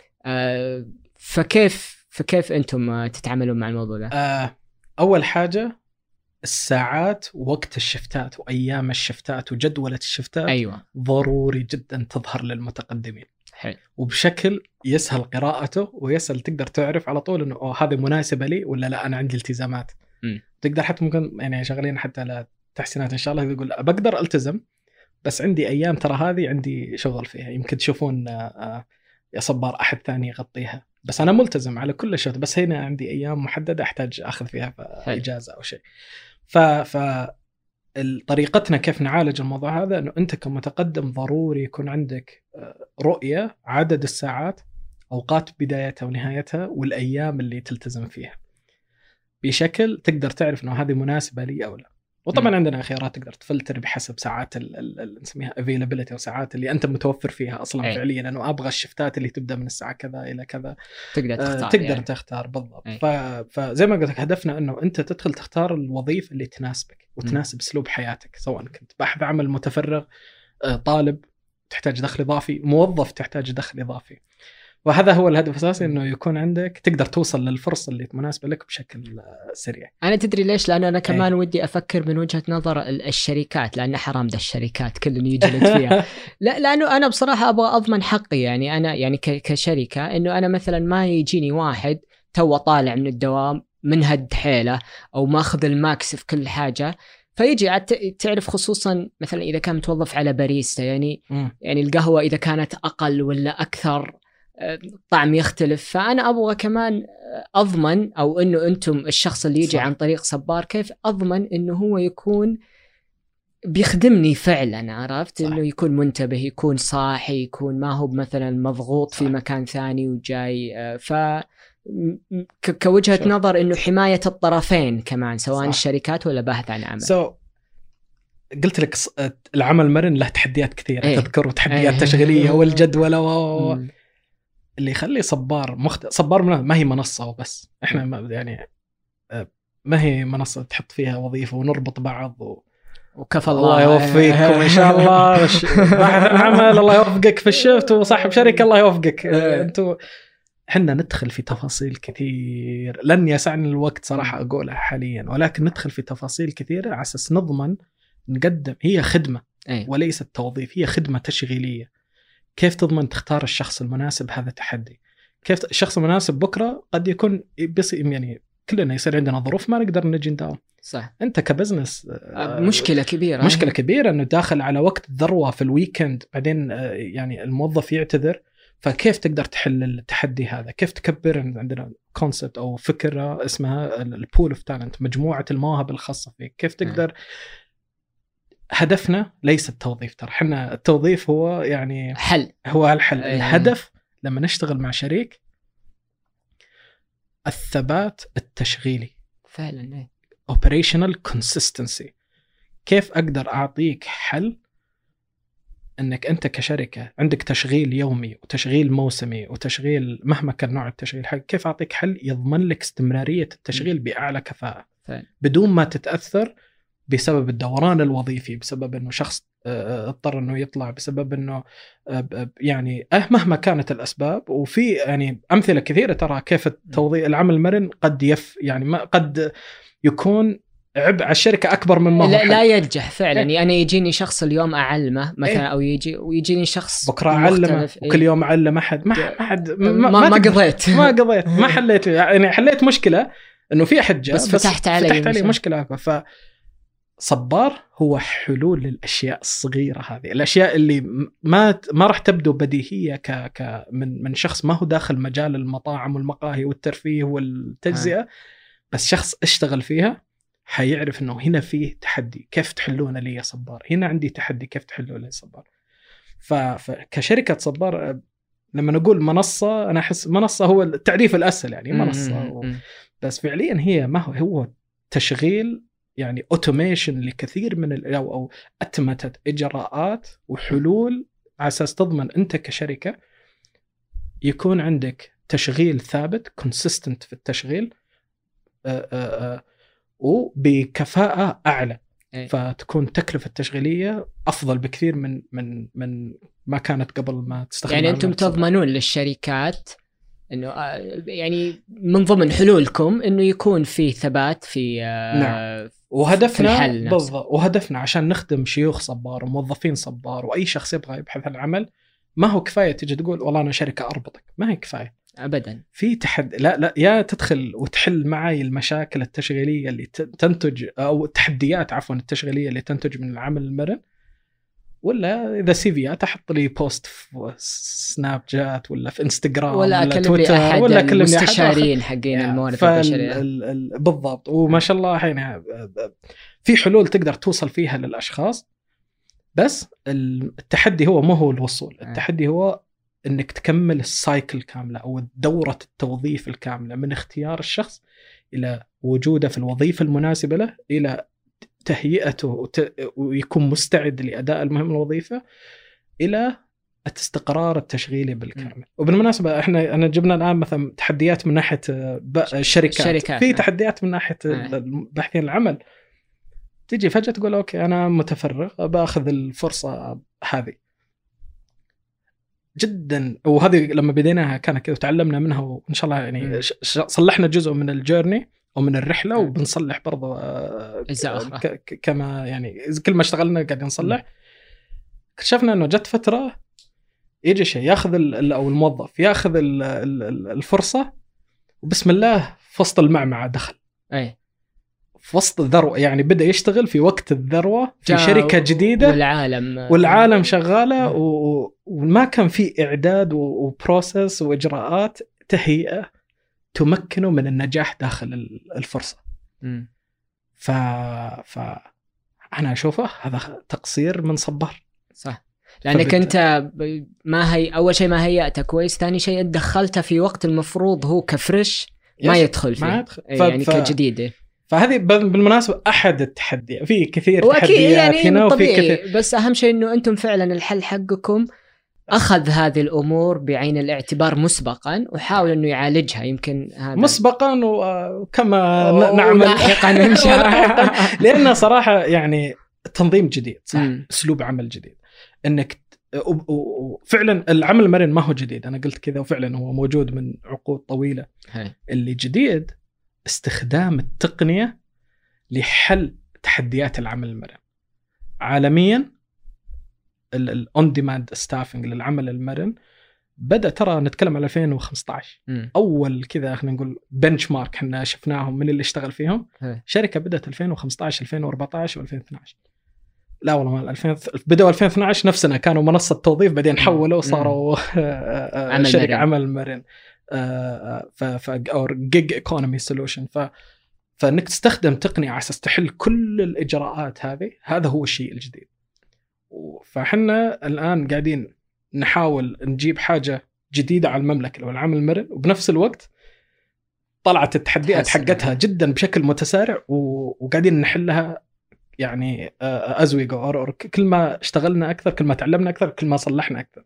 فكيف أنتم تتعاملون مع الموضوع ده؟ أول حاجة الساعات ووقت الشفتات وأيام الشفتات وجدولة الشفتات. أيوة. ضروري جدا تظهر للمتقدمين. حلو. وبشكل يسهل قراءته ويسهل تقدر تعرف على طول إنه هذه مناسبة لي ولا لا، أنا عندي التزامات. تقدر حتى ممكن يعني شغالين حتى على تحسينات إن شاء الله يقول بقدر ألتزم بس عندي أيام ترى هذه عندي شغل فيها، يمكن تشوفون يا صبار أحد ثاني يغطيها، بس أنا ملتزم على كل شيء، بس هنا عندي أيام محددة أحتاج أخذ فيها إجازة أو شيء. طريقتنا كيف نعالج الموضوع هذا إنه أنت كمتقدم ضروري يكون عندك رؤية عدد الساعات، أوقات بدايتها ونهايتها، والأيام اللي تلتزم فيها بشكل تقدر تعرف إنه هذه مناسبة لي أو لا. وطبعا عندنا خيارات تقدر تفلتر بحسب ساعات نسميها availability أو ساعات اللي أنت متوفر فيها أصلا فعليا، أنه أبغى الشفتات اللي تبدأ من الساعة كذا إلى كذا تقدر يعني تختار بالضبط. فزي ما قلت لك هدفنا أنه أنت تدخل تختار الوظيفة اللي تناسبك وتناسب أسلوب حياتك، سواء كنت بحث عمل متفرغ، طالب تحتاج دخل إضافي، موظف تحتاج دخل إضافي. وهذا هو الهدف الأساسي، إنه يكون عندك تقدر توصل للفرصة اللي مناسبة لك بشكل سريع. أنا تدري ليش؟ لأنه أنا كمان ودي أفكر من وجهة نظر الشركات، لأن حرام ده الشركات كل يجلد فيها. لا، لأنه أنا بصراحة أبغى أضمن حقي، يعني أنا يعني كشركة إنه أنا مثلا ما يجيني واحد تو طالع من الدوام من هد حيلة أو ماخذ الماكس في كل حاجة، فيجي تعرف خصوصا مثلا إذا كان متوظف على باريستا، يعني القهوة إذا كانت أقل ولا أكثر طعم يختلف. فأنا أبغى كمان أضمن، أو إنه أنتم الشخص اللي يجي عن طريق صبار كيف أضمن إنه هو يكون بيخدمني فعلا، عرفت؟ إنه يكون منتبه، يكون صاحي، يكون ما هو مثلا مضغوط في مكان ثاني وجاي. كوجهة نظر إنه حماية الطرفين كمان، سواء الشركات ولا باحث عن عمل. قلت لك العمل مرن له تحديات كثيرة. تذكروا تحديات تشغيلية والجدولة اللي يخلي صبار ما هي منصة وبس. احنا يعني ما هي منصة تحط فيها وظيفة ونربط بعض وكفى الله يوفقكم ان شاء الله. باحث عن عمل الله يوفقك في الشفت، وصاحب شركة الله يوفقك. انتوا حنا ندخل في تفاصيل كثير، لن يسعني الوقت صراحة أقولها حاليا، ولكن ندخل في تفاصيل كثيرة على أساس نضمن نقدم. هي خدمة وليست توظيف، هي خدمة تشغيلية. كيف تضمن تختار الشخص المناسب؟ هذا تحدي. كيف الشخص المناسب بكرة قد يكون يعني كلنا يصير عندنا ظروف ما نقدر نجي نداوم. صح. أنت كبزنس مشكلة كبيرة أنه داخل على وقت ذروة في الويكند، بعدين يعني الموظف يعتذر. فكيف تقدر تحل التحدي هذا؟ كيف تكبر؟ عندنا كونسبت أو فكرة اسمها البول اوف تالنت، مجموعة المواهب الخاصة فيك. كيف تقدر هدفنا ليس التوظيف، ترى احنا التوظيف هو يعني هو الحل. الهدف لما نشتغل مع شريك الثبات التشغيلي فعلا، operational consistency. كيف أقدر أعطيك حل أنك أنت كشركة عندك تشغيل يومي وتشغيل موسمي وتشغيل مهما كان نوع التشغيل، كيف أعطيك حل يضمن لك استمرارية التشغيل بأعلى كفاءة بدون ما تتأثر بسبب الدوران الوظيفي، بسبب أنه شخص اضطر أنه يطلع، بسبب أنه يعني مهما كانت الأسباب. وفي يعني أمثلة كثيرة ترى كيف العمل المرن قد يعني ما قد يكون عبء على الشركة أكبر من ما هو لا ينجح فعلا. يعني أنا يجيني شخص اليوم أعلمه مثلا أو ويجيني شخص بكرة أعلمه وكل يوم أعلم أحد ما قضيت ما حليت. يعني حليت مشكلة إنه في أحد جاء بس فتحت علي مشكلة أكبر. فصبار هو حلول للأشياء الصغيرة هذه، الأشياء اللي ما راح تبدو بديهية من شخص ما هو داخل مجال المطاعم والمقاهي والترفيه والتجزئة، بس شخص اشتغل فيها حيعرف انه هنا فيه تحدي كيف تحلونه لي يا صبار، هنا عندي تحدي كيف تحلونه لي يا صبار. فكشركة صبار لما نقول منصة، انا احس منصة هو التعريف الاسهل، يعني منصة بس فعليا هي ما هو تشغيل، يعني اوتوميشن لكثير من او اتمتة اجراءات وحلول على اساس تضمن انت كشركة يكون عندك تشغيل ثابت consistent في التشغيل، وبكفاءة أعلى. أي. فتكون التكلفة التشغيلية أفضل بكثير من ما كانت قبل ما تستخدم. يعني أنتم تضمنون للشركات إنه يعني من ضمن حلولكم إنه يكون في ثبات في نعم. وهدفنا بالضبط، وهدفنا عشان نخدم شيوخ صبار وموظفين صبار وأي شخص يبغى يبحث عن عمل. ما هو كفاية تجي تقول والله أنا شركة أربطك، ما هي كفاية أبدا. في لا يا تدخل وتحل معي المشاكل التشغيلية اللي تنتج، أو التحديات عفوا التشغيلية اللي تنتج من العمل المرن، ولا إذا سيفيات أحط لي بوست في سناب شات ولا في انستغرام ولا تويتر ولا المستشارين حقين الموارد البشرية. بالضبط. وما شاء الله يعني في حلول تقدر توصل فيها للأشخاص، بس التحدي هو ما هو الوصول، التحدي هو انك تكمل السايكل كامله او دورة التوظيف الكامله، من اختيار الشخص الى وجوده في الوظيفه المناسبه له، الى تهيئته ويكون مستعد لاداء المهمه الوظيفه، الى الاستقرار التشغيلي بالكامل. وبالمناسبه انا جبنا الان مثلا تحديات من ناحيه الشركات. في تحديات من ناحيه باحثين العمل. تيجي فجاه تقول اوكي انا متفرغ باخذ الفرصه هذه جدا. وهذه لما بديناها كانت كذا وتعلمنا منها، وإن شاء الله يعني صلحنا جزء من الجيرني أو من الرحلة، وبنصلح برضو كما يعني كل ما اشتغلنا قاعدين نصلح. اكتشفنا إنه جت فترة يجي شيء ياخذ أو الموظف ياخذ الفرصة وبسم الله في وسط المعمعة دخل. أي. في وسط الذروة، يعني بدأ يشتغل في وقت الذروة في شركة جديدة والعالم شغالة وما كان في إعداد وبروسس وإجراءات تهيئة تمكنه من النجاح داخل الفرصة. أنا أشوفه هذا تقصير من صبار. صح، لأنك أنت أول شيء ما هيأته كويس، ثاني شيء دخلته في وقت المفروض هو كفرش ما يدخل فيه يعني كجديدة. فهذه بالمناسبة أحد التحديات، في كثير تحديات يعني هنا وفي كثير، بس أهم شيء إنه أنتم فعلا الحل حقكم أخذ هذه الأمور بعين الاعتبار مسبقا وحاول إنه يعالجها. يمكن هذا مسبقا وكما نعمل لاحقا إن شاء الله. لأنه صراحة يعني تنظيم جديد، صح، أسلوب عمل جديد، إنك وفعلا العمل المرن ما هو جديد، أنا قلت كذا وفعلا هو موجود من عقود طويلة. اللي جديد استخدام التقنية لحل تحديات العمل المرن عالميا. الأون ديماند ستافنج للعمل المرن بدأ، ترى نتكلم على 2015 أول كذا خلينا نقول بنش مارك احنا شفناهم من اللي اشتغل فيهم. شركة بدأت 2015 2014 و2012. لا والله 2000 بدأوا 2012 نفسنا كانوا منصة توظيف، بعدين حولوا وصاروا شركة عمل مرن أو جيج إيكونومي سولوشن. فإنك تستخدم تقنية على أساس تحل كل الإجراءات هذه، هذا هو الشيء الجديد. فحنا الآن قاعدين نحاول نجيب حاجة جديدة على المملكة اللي هو العمل المرن، وبنفس الوقت طلعت التحديات حقتها جدا بشكل متسارع وقاعدين نحلها يعني as we go. كل ما اشتغلنا أكثر، كل ما تعلمنا أكثر، كل ما صلحنا أكثر.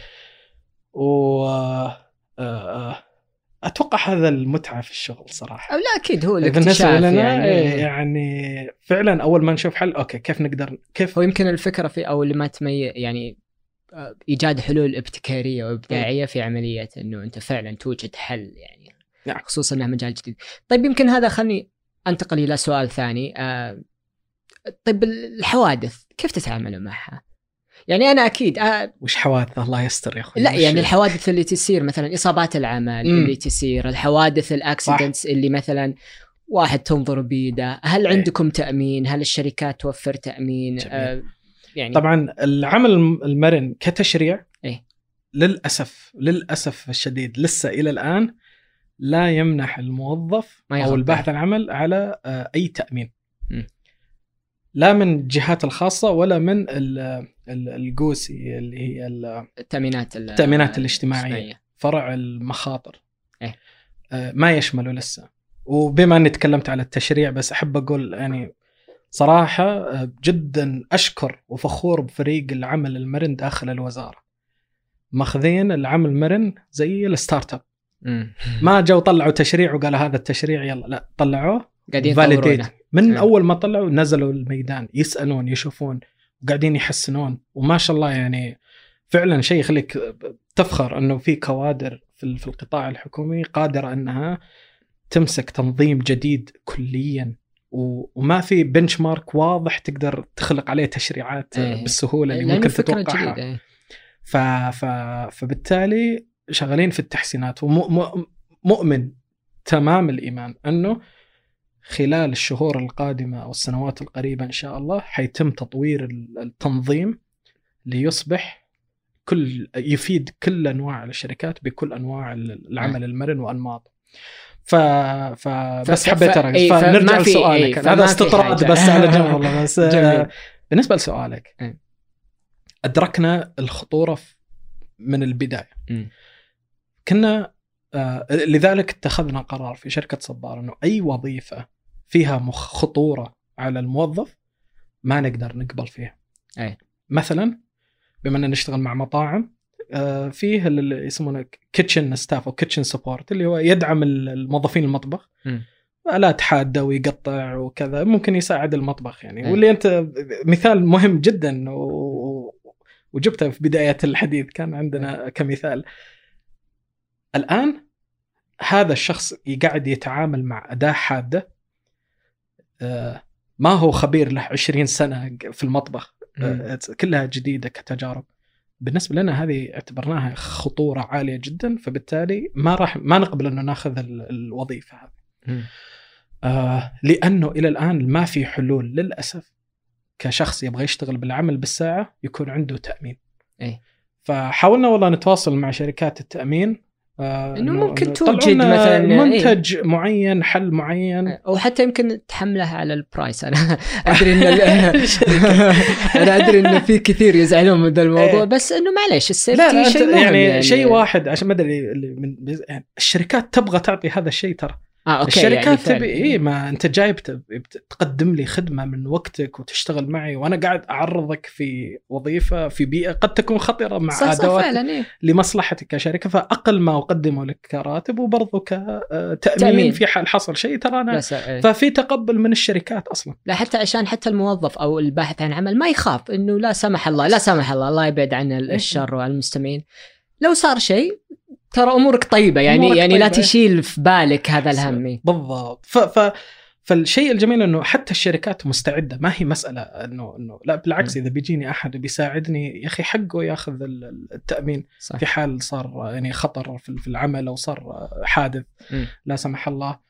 أتوقع هذا المتعة في الشغل صراحة. أو لا أكيد هو الاكتشاف يعني فعلا أول ما نشوف حل أوكي كيف نقدر هو يمكن الفكرة في أو اللي ما تميز يعني إيجاد حلول ابتكارية وإبداعية في عملية إنه أنت فعلا توجد حل يعني خصوصا إنه مجال جديد. طيب يمكن هذا خلني أنتقل إلى سؤال ثاني. طيب الحوادث كيف تتعاملوا معها؟ يعني أنا أكيد وش حوادث الله يستر يا أخوي. لا يعني الحوادث اللي تصير مثلا إصابات العمل اللي تصير، الحوادث الأكسيدنتس اللي مثلا واحد تنظر بيده. هل عندكم تأمين؟ هل الشركات توفر تأمين؟ يعني طبعا العمل المرن كتشريع للأسف الشديد لسه إلى الآن لا يمنح الموظف أو الباحث عن العمل على أي تأمين، لا من الجهات الخاصة ولا من الجوسي اللي هي التأمينات الاجتماعية، فرع المخاطر ما يشمله لسه. وبما أني تكلمت على التشريع بس أحب أقول يعني صراحة جدا أشكر وفخور بفريق العمل المرن داخل الوزارة، ماخذين العمل المرن زي الستارت اب. ما جو طلعوا تشريع وقالوا هذا التشريع يلا، لا طلعوه قاعدين validate. يطورونه من أول ما طلعوا نزلوا الميدان يسألون يشوفون وقاعدين يحسنون، وما شاء الله يعني فعلا شيء يخليك تفخر أنه في كوادر في القطاع الحكومي قادرة أنها تمسك تنظيم جديد كليا، وما في بنش مارك واضح تقدر تخلق عليه تشريعات بالسهولة اللي ممكن تتوقعها. فبالتالي شغالين في التحسينات، ومؤمن تمام الإيمان أنه خلال الشهور القادمة أو السنوات القريبة إن شاء الله حيتم تطوير التنظيم ليصبح يفيد كل أنواع الشركات بكل أنواع العمل المرن وأنماط. بس حبيت أركز. فنرجع لسؤالك، هذا استطراد بس على جنب والله. بس بالنسبة لسؤالك، أدركنا الخطورة من البداية. كنا لذلك اتخذنا قرار في شركة صبار أنه أي وظيفة فيها خطورة على الموظف ما نقدر نقبل فيها. مثلا بما أننا نشتغل مع مطاعم، فيه اللي يسمونه كيتشن ستاف أو كيتشن سبورت، اللي هو يدعم الموظفين المطبخ، آلات حادة ويقطع وكذا، ممكن يساعد المطبخ يعني. واللي أنت مثال مهم جدا وجبته في بداية الحديث كان عندنا كمثال. الآن هذا الشخص يقعد يتعامل مع أداة حادة، ما هو خبير له 20 سنة في المطبخ، كلها جديدة كتجارب. بالنسبة لنا هذه اعتبرناها خطورة عالية جدا، فبالتالي ما نقبل أنه ناخذ الوظيفة هذه. لأنه إلى الآن ما في حلول للأسف. كشخص يبغى يشتغل بالعمل بالساعة يكون عنده تأمين. فحاولنا والله نتواصل مع شركات التأمين، إنه ممكن توجد مثلا منتج معين، حل معين، أو حتى يمكن تحملها على البرايس. أنا أدري إن أنا أدري إن في كثير يزعلون من ذا الموضوع، بس إنه معليش السيفتي شيء مهم يعني شيء واحد. عشان ما أدري يعني الشركات تبغى تعطي هذا الشيء ترى. الشركات يعني تبي ما أنت جاي تقدم لي خدمة من وقتك وتشتغل معي، وأنا قاعد أعرضك في وظيفة في بيئة قد تكون خطرة مع أدوات لمصلحتك كشركة. فأقل ما أقدمه لك كراتب وبرضو كتأمين في حال حصل شيء ترى أنا. ففي تقبل من الشركات أصلا. لا حتى عشان حتى الموظف أو الباحث عن عمل ما يخاف إنه لا سمح الله الله يبعد عن الشر وعن المستمعين لو صار شيء، ترى أمورك طيبة يعني طيبة. لا تشيل في بالك هذا الهم. بالضبط. فالشيء الجميل إنه حتى الشركات مستعدة، ما هي مسألة إنه لا بالعكس، إذا بيجيني أحد وبيساعدني يا أخي حقه يأخذ التأمين صح. في حال صار يعني خطر في العمل أو صار حادث لا سمح الله.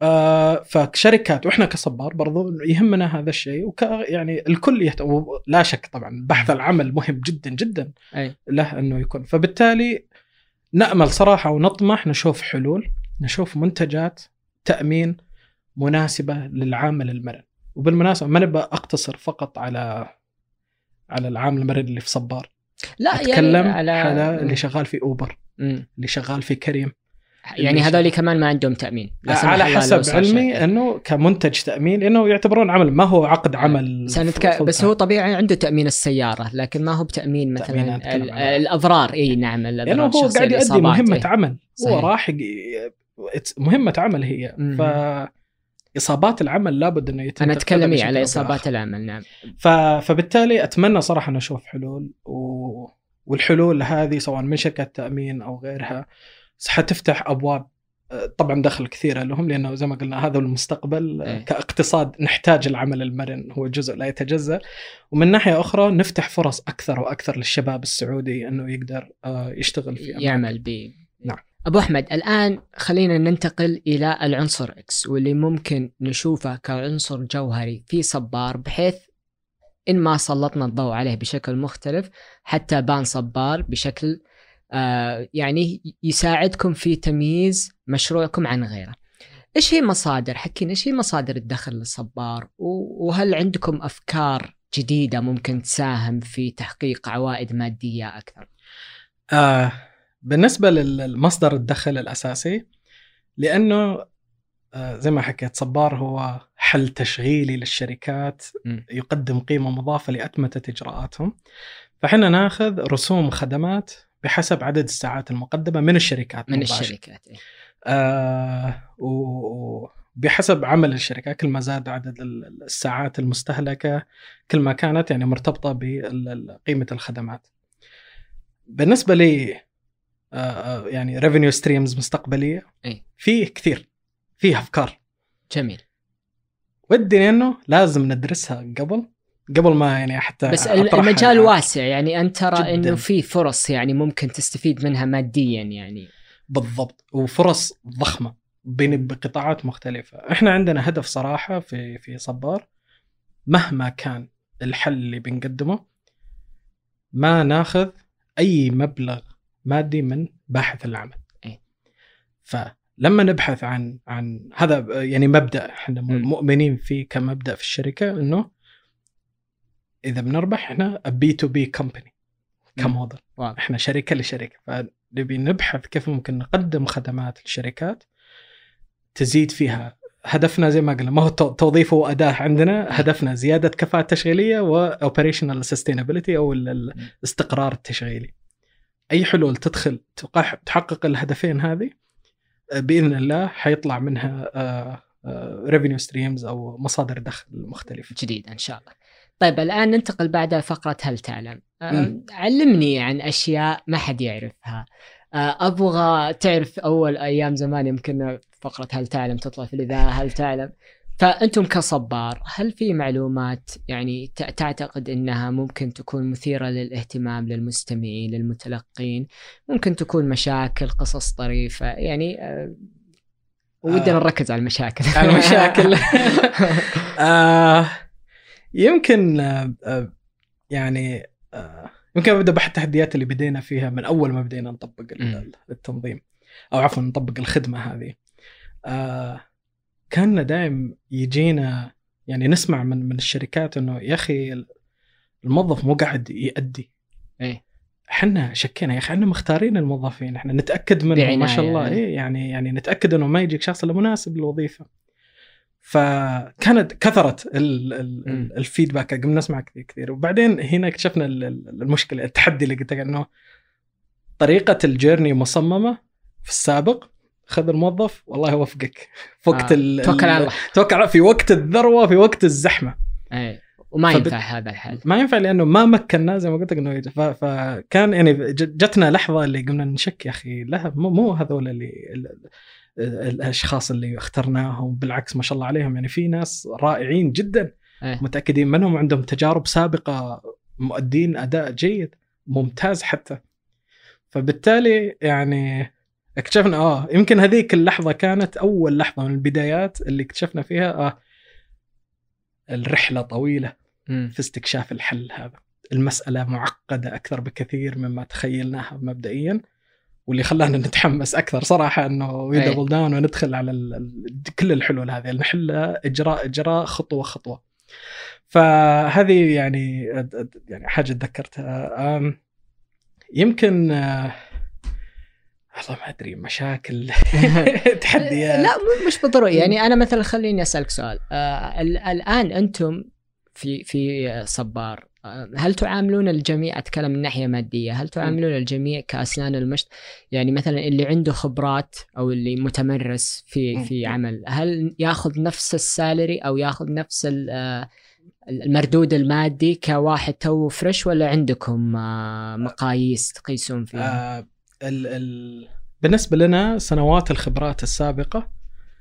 فشركات وإحنا كصبار برضو يهمنا هذا الشيء، يعني الكل لا شك طبعا بحث العمل مهم جدا جدا له إنه يكون. فبالتالي نأمل صراحة ونطمح نشوف حلول، نشوف منتجات تأمين مناسبة للعامل المرن. وبالمناسبة ما نبقى أقتصر فقط على العامل المرن اللي في صبار، لا أتكلم يعني على اللي شغال في أوبر، اللي شغال في كريم، يعني هذول كمان ما عندهم تأمين على حسب علمي أنه كمنتج تأمين، إنه يعتبرون عمل ما هو عقد عمل بس هو طبيعي عنده تأمين السيارة، لكن ما هو بتأمين مثلا الأضرار. نعم الأضرار، يعني هو قاعد يؤدي مهمة عمل، هو راح مهمة عمل هي. إصابات العمل لابد أنه يتم. أنا أتكلم على إصابات العمل. نعم. فبالتالي أتمنى صراحة نشوف حلول، والحلول هذه سواء من شركة تأمين أو غيرها حتفتح أبواب طبعا دخل كثيرة لهم، لأنه زي ما قلنا هذا المستقبل. كاقتصاد نحتاج العمل المرن، هو جزء لا يتجزأ. ومن ناحية أخرى نفتح فرص أكثر وأكثر للشباب السعودي أنه يقدر يشتغل في يعمل به. نعم. أبو أحمد، الآن خلينا ننتقل إلى العنصر إكس، واللي ممكن نشوفه كعنصر جوهري في صبار، بحيث إن ما سلطنا الضوء عليه بشكل مختلف حتى بان صبار بشكل يعني يساعدكم في تمييز مشروعكم عن غيره. إيش هي مصادر حكينا إيش هي مصادر الدخل للصبار، وهل عندكم أفكار جديدة ممكن تساهم في تحقيق عوائد مادية أكثر؟ بالنسبة للمصدر الدخل الأساسي، لأنه زي ما حكيت صبار هو حل تشغيلي للشركات يقدم قيمة مضافة لأتمتة إجراءاتهم. فحنا ناخذ رسوم خدمات بحسب عدد الساعات المقدمة من الشركات من مباشر. الشركات. وبحسب عمل الشركة، كل ما زاد عدد الساعات المستهلكة كل ما كانت يعني مرتبطة بقيمة الخدمات. بالنسبة لي يعني revenue streams مستقبلية فيه كثير، فيه أفكار. جميل. ودي إنه لازم ندرسها قبل ما يعني حتى بس المجال يعني واسع، يعني أنت ترى جداً. إنه في فرص يعني ممكن تستفيد منها ماديا يعني. بالضبط، وفرص ضخمة بقطاعات مختلفة. إحنا عندنا هدف صراحة في صبار، مهما كان الحل اللي بنقدمه ما ناخذ أي مبلغ مادي من باحث العمل. فلما نبحث عن هذا يعني مبدأ احنا مؤمنين فيه كمبدأ في الشركة، إنه إذا بنربح احنا B2B company كموديل، احنا شركة لشركة، فنبي نبحث كيف ممكن نقدم خدمات للشركات تزيد فيها. هدفنا زي ما قلنا ما هو توظيف وأداة، عندنا هدفنا زيادة كفاءة تشغيلية وoperational sustainability أو الاستقرار التشغيلي. أي حلول تدخل تحقق الهدفين هذه بإذن الله حيطلع منها revenue streams أو مصادر دخل مختلفة جديدة إن شاء الله. طيب الآن ننتقل بعد فقرة هل تعلم. علمني عن أشياء ما حد يعرفها. أبغى تعرف أول أيام زمان يمكن فقرة هل تعلم تطلع في الإذاعة هل تعلم، فأنتم كصبار هل في معلومات يعني تعتقد أنها ممكن تكون مثيرة للاهتمام للمستمعين للمتلقين؟ ممكن تكون مشاكل، قصص طريفة يعني، ودنا نركز على المشاكل. يمكن يعني يمكن أبدأ بالتحديات اللي بدينا فيها من أول ما بدينا نطبق التنظيم، أو عفوا نطبق الخدمة هذه. كان دائم يجينا يعني نسمع من الشركات إنه يا أخي الموظف مو قاعد يؤدي. إحنا شكينا يا أخي، إحنا مختارين الموظفين، إحنا نتأكد منه ما شاء الله. يعني نتأكد إنه ما يجيك شخص مناسب للوظيفة. فكانت كثرت الفيدباك، قمنا نسمع كثير. وبعدين هنا اكتشفنا المشكلة، التحدي اللي قلت انه طريقة الجيرني مصممة في السابق. خذ الموظف والله وفقك في وقت توكل في وقت الذروة، في وقت الزحمة. وما ينفع هذا الحل، ما ينفع لأنه ما مكننا زي ما قلت لك انه يجي. فكان يعني جتنا لحظة اللي قمنا نشك يا اخي، لا مو هذول اللي الأشخاص اللي اخترناهم، بالعكس ما شاء الله عليهم، يعني في ناس رائعين جدا متأكدين منهم، عندهم تجارب سابقة، مؤدين أداء جيد ممتاز حتى. فبالتالي يعني اكتشفنا يمكن هذيك اللحظة كانت أول لحظة من البدايات اللي اكتشفنا فيها الرحلة طويلة في استكشاف الحل هذا. المسألة معقدة أكثر بكثير مما تخيلناها مبدئيا، واللي خلانا نتحمس أكثر صراحة إنه يدبل داون وندخل على كل الحلول هذه، نحلها إجراء خطوة خطوة. فهذه يعني حاجة تذكرتها. يمكن والله ما أدري، مشاكل تحديات. لا مش بالضرورة يعني. أنا مثلا خليني أسألك سؤال. الآن أنتم في صبار هل تعاملون الجميع، أتكلم من ناحية مادية، هل تعاملون الجميع كأسنان المشط؟ يعني مثلا اللي عنده خبرات أو اللي متمرس في عمل، هل يأخذ نفس السالري أو يأخذ نفس المردود المادي كواحد تو فريش، ولا عندكم مقاييس تقيسون فيها؟ بالنسبة لنا سنوات الخبرات السابقة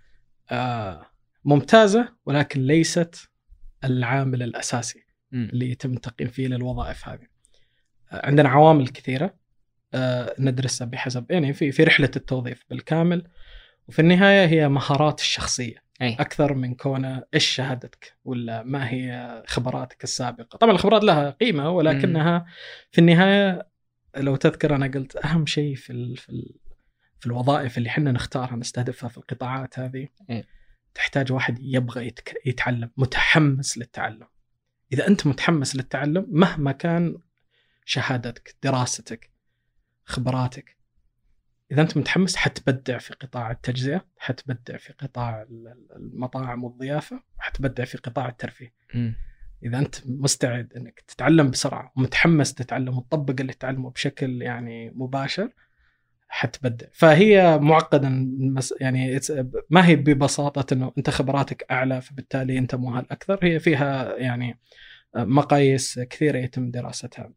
ممتازة، ولكن ليست العامل الأساسي اللي يتم التقييم فيه للوظائف هذه. عندنا عوامل كثيرة ندرسها بحسب يعني في رحلة التوظيف بالكامل، وفي النهاية هي مهارات الشخصية أكثر من كونه إيش شهادتك ولا ما هي خبراتك السابقة. طبعا الخبرات لها قيمة، ولكنها في النهاية لو تذكر أنا قلت أهم شيء في الوظائف اللي حنا نختارها نستهدفها في القطاعات هذه، تحتاج واحد يبغى يتعلم، متحمس للتعلم. إذا أنت متحمس للتعلم مهما كان شهادتك، دراستك، خبراتك، إذا أنت متحمس حتبدع في قطاع التجزئة، حتبدع في قطاع المطاعم والضيافة، حتبدع في قطاع الترفيه. إذا أنت مستعد أنك تتعلم بسرعة ومتحمس تتعلم وتطبق اللي تتعلمه بشكل يعني مباشر حتبدع. فهي معقدة يعني ما هي ببساطة أنه أنت خبراتك أعلى فبالتالي أنت مؤهل أكثر. هي فيها يعني مقاييس كثيرة يتم دراستها.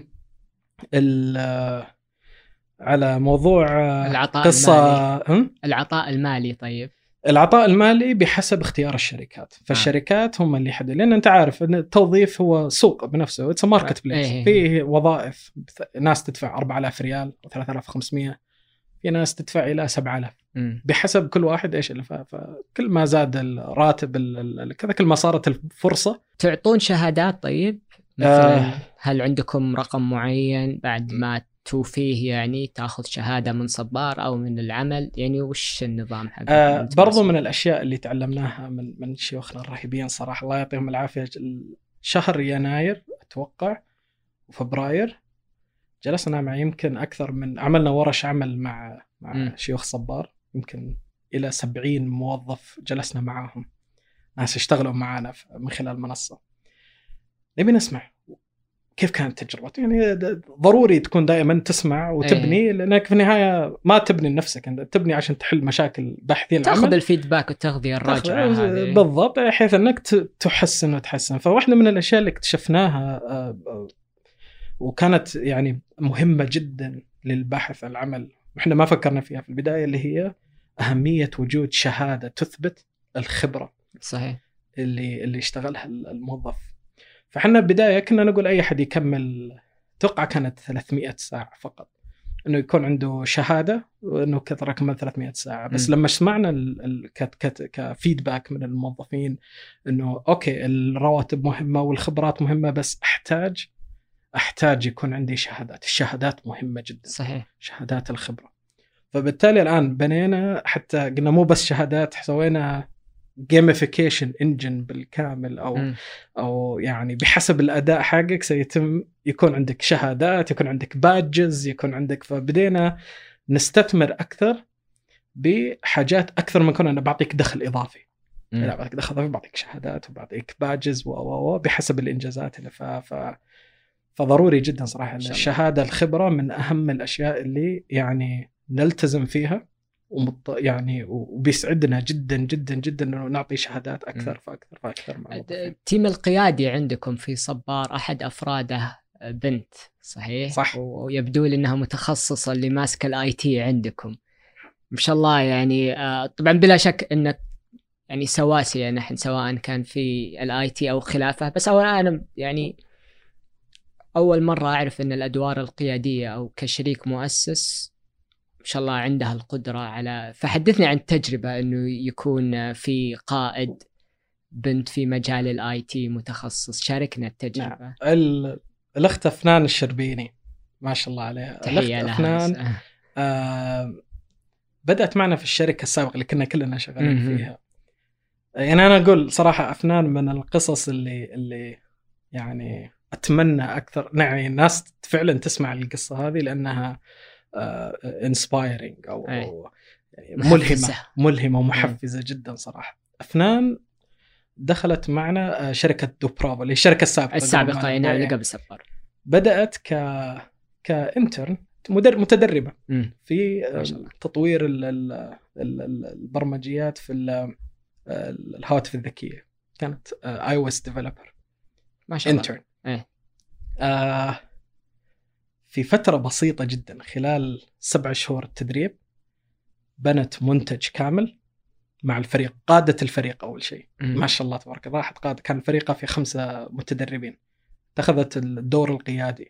على موضوع العطاء قصة المالي. العطاء المالي. طيب العطاء المالي بحسب اختيار الشركات. فالشركات هم اللي يحددون، لأن أنت عارف أن التوظيف هو سوق بنفسه، it's a marketplace. فيه وظائف ناس تدفع 4000 ريال أو 3500، في ناس تدفع إلى 7000 بحسب كل واحد إيش اللي فكل ما زاد الراتب كذا كل ما صارت الفرصة. تعطون شهادات طيب مثلا هل عندكم رقم معين بعد ما توفيه يعني تأخذ شهادة من صبار أو من العمل؟ يعني وش النظام حقه؟ برضو من الأشياء اللي تعلمناها من شيوخنا الرهيبين صراحة الله يعطيهم العافية، شهر يناير أتوقع وفبراير جلسنا مع يمكن أكثر من عملنا ورش عمل مع شيوخ صبار، يمكن إلى 70 موظف جلسنا معاهم، ناس يشتغلوا معنا من خلال المنصة. نبي نسمع كيف كانت تجربته. يعني ضروري تكون دائما تسمع وتبني، لأنك في النهاية ما تبني لنفسك، أنت تبني عشان تحل مشاكل باحثين العمل، تأخذ الفيدباك والتغذية الراجعة هذه بالضبط، حيث أنك تحسن وتحسن. فواحدة من الأشياء اللي اكتشفناها وكانت يعني مهمة جدا للبحث عن العمل وإحنا ما فكرنا فيها في البداية، اللي هي أهمية وجود شهادة تثبت الخبرة صحيح اللي اشتغلها الموظف. فحنا بداية كنا نقول أي أحد يكمل، توقع كانت 300 ساعة فقط إنه يكون عنده شهادة وإنه كثر كمل 300 ساعة. بس لما سمعنا كفيدباك من الموظفين إنه أوكي الرواتب مهمة والخبرات مهمة، بس أحتاج يكون عندي شهادات. الشهادات مهمة جدا صحيح، شهادات الخبرة. فبالتالي الآن بنينا، حتى قلنا مو بس شهادات، سوينا gamification engine بالكامل أو يعني بحسب الأداء حقك سيتم يكون عندك شهادات، يكون عندك بادجز، يكون عندك. فبدينا نستثمر أكثر بحاجات أكثر من كنا أنا بعطيك دخل إضافي، لا بعطيك دخل إضافي، بعطيك شهادات وبعطيك بادجز بحسب الإنجازات اللي فضروري جدا صراحة الشهادة الخبرة من أهم الأشياء اللي يعني نلتزم فيها يعني وبيسعدنا جدا جدا جدا انه نعطي شهادات اكثر فاكثر مع التيم القيادي عندكم في صبار احد افراده بنت صحيح؟ ويبدو لي انها متخصصه اللي ماسكه الاي تي عندكم ما شاء الله. يعني طبعا بلا شك انك يعني سواسية نحن سواء كان في الاي تي او خلافه، بس اولا انا يعني اول مره اعرف ان الادوار القياديه او كشريك مؤسس إن شاء الله عندها القدرة على. فحدثني عن التجربة إنه يكون في قائد بنت في مجال الآي تي متخصص، شاركنا التجربة. الأخت أفنان الشربيني ما شاء الله عليها، تحية لها. أفنان بدأت معنا في الشركة السابقة اللي كنا كلنا شغالين فيها. يعني أنا أقول صراحة أفنان من القصص اللي يعني أتمنى أكثر يعني الناس فعلا تسمع القصة هذه، لأنها inspiring أو يعني ملهمة ومحفزة جدا صراحة. أفنان دخلت معنا شركة دوبرافو اللي هي الشركة السابقة اللي قبل صبار. بدأت كإنترن متدربة في تطوير البرمجيات في الهواتف الذكية، كانت iOS developer ما شاء الله intern. في فترة بسيطة جدا خلال 7 شهور التدريب بنت منتج كامل مع الفريق، قادة الفريق أول شيء ما شاء الله تبارك الله، راحت قادة، كان فريقها في 5 متدربين، اتخذت الدور القيادي،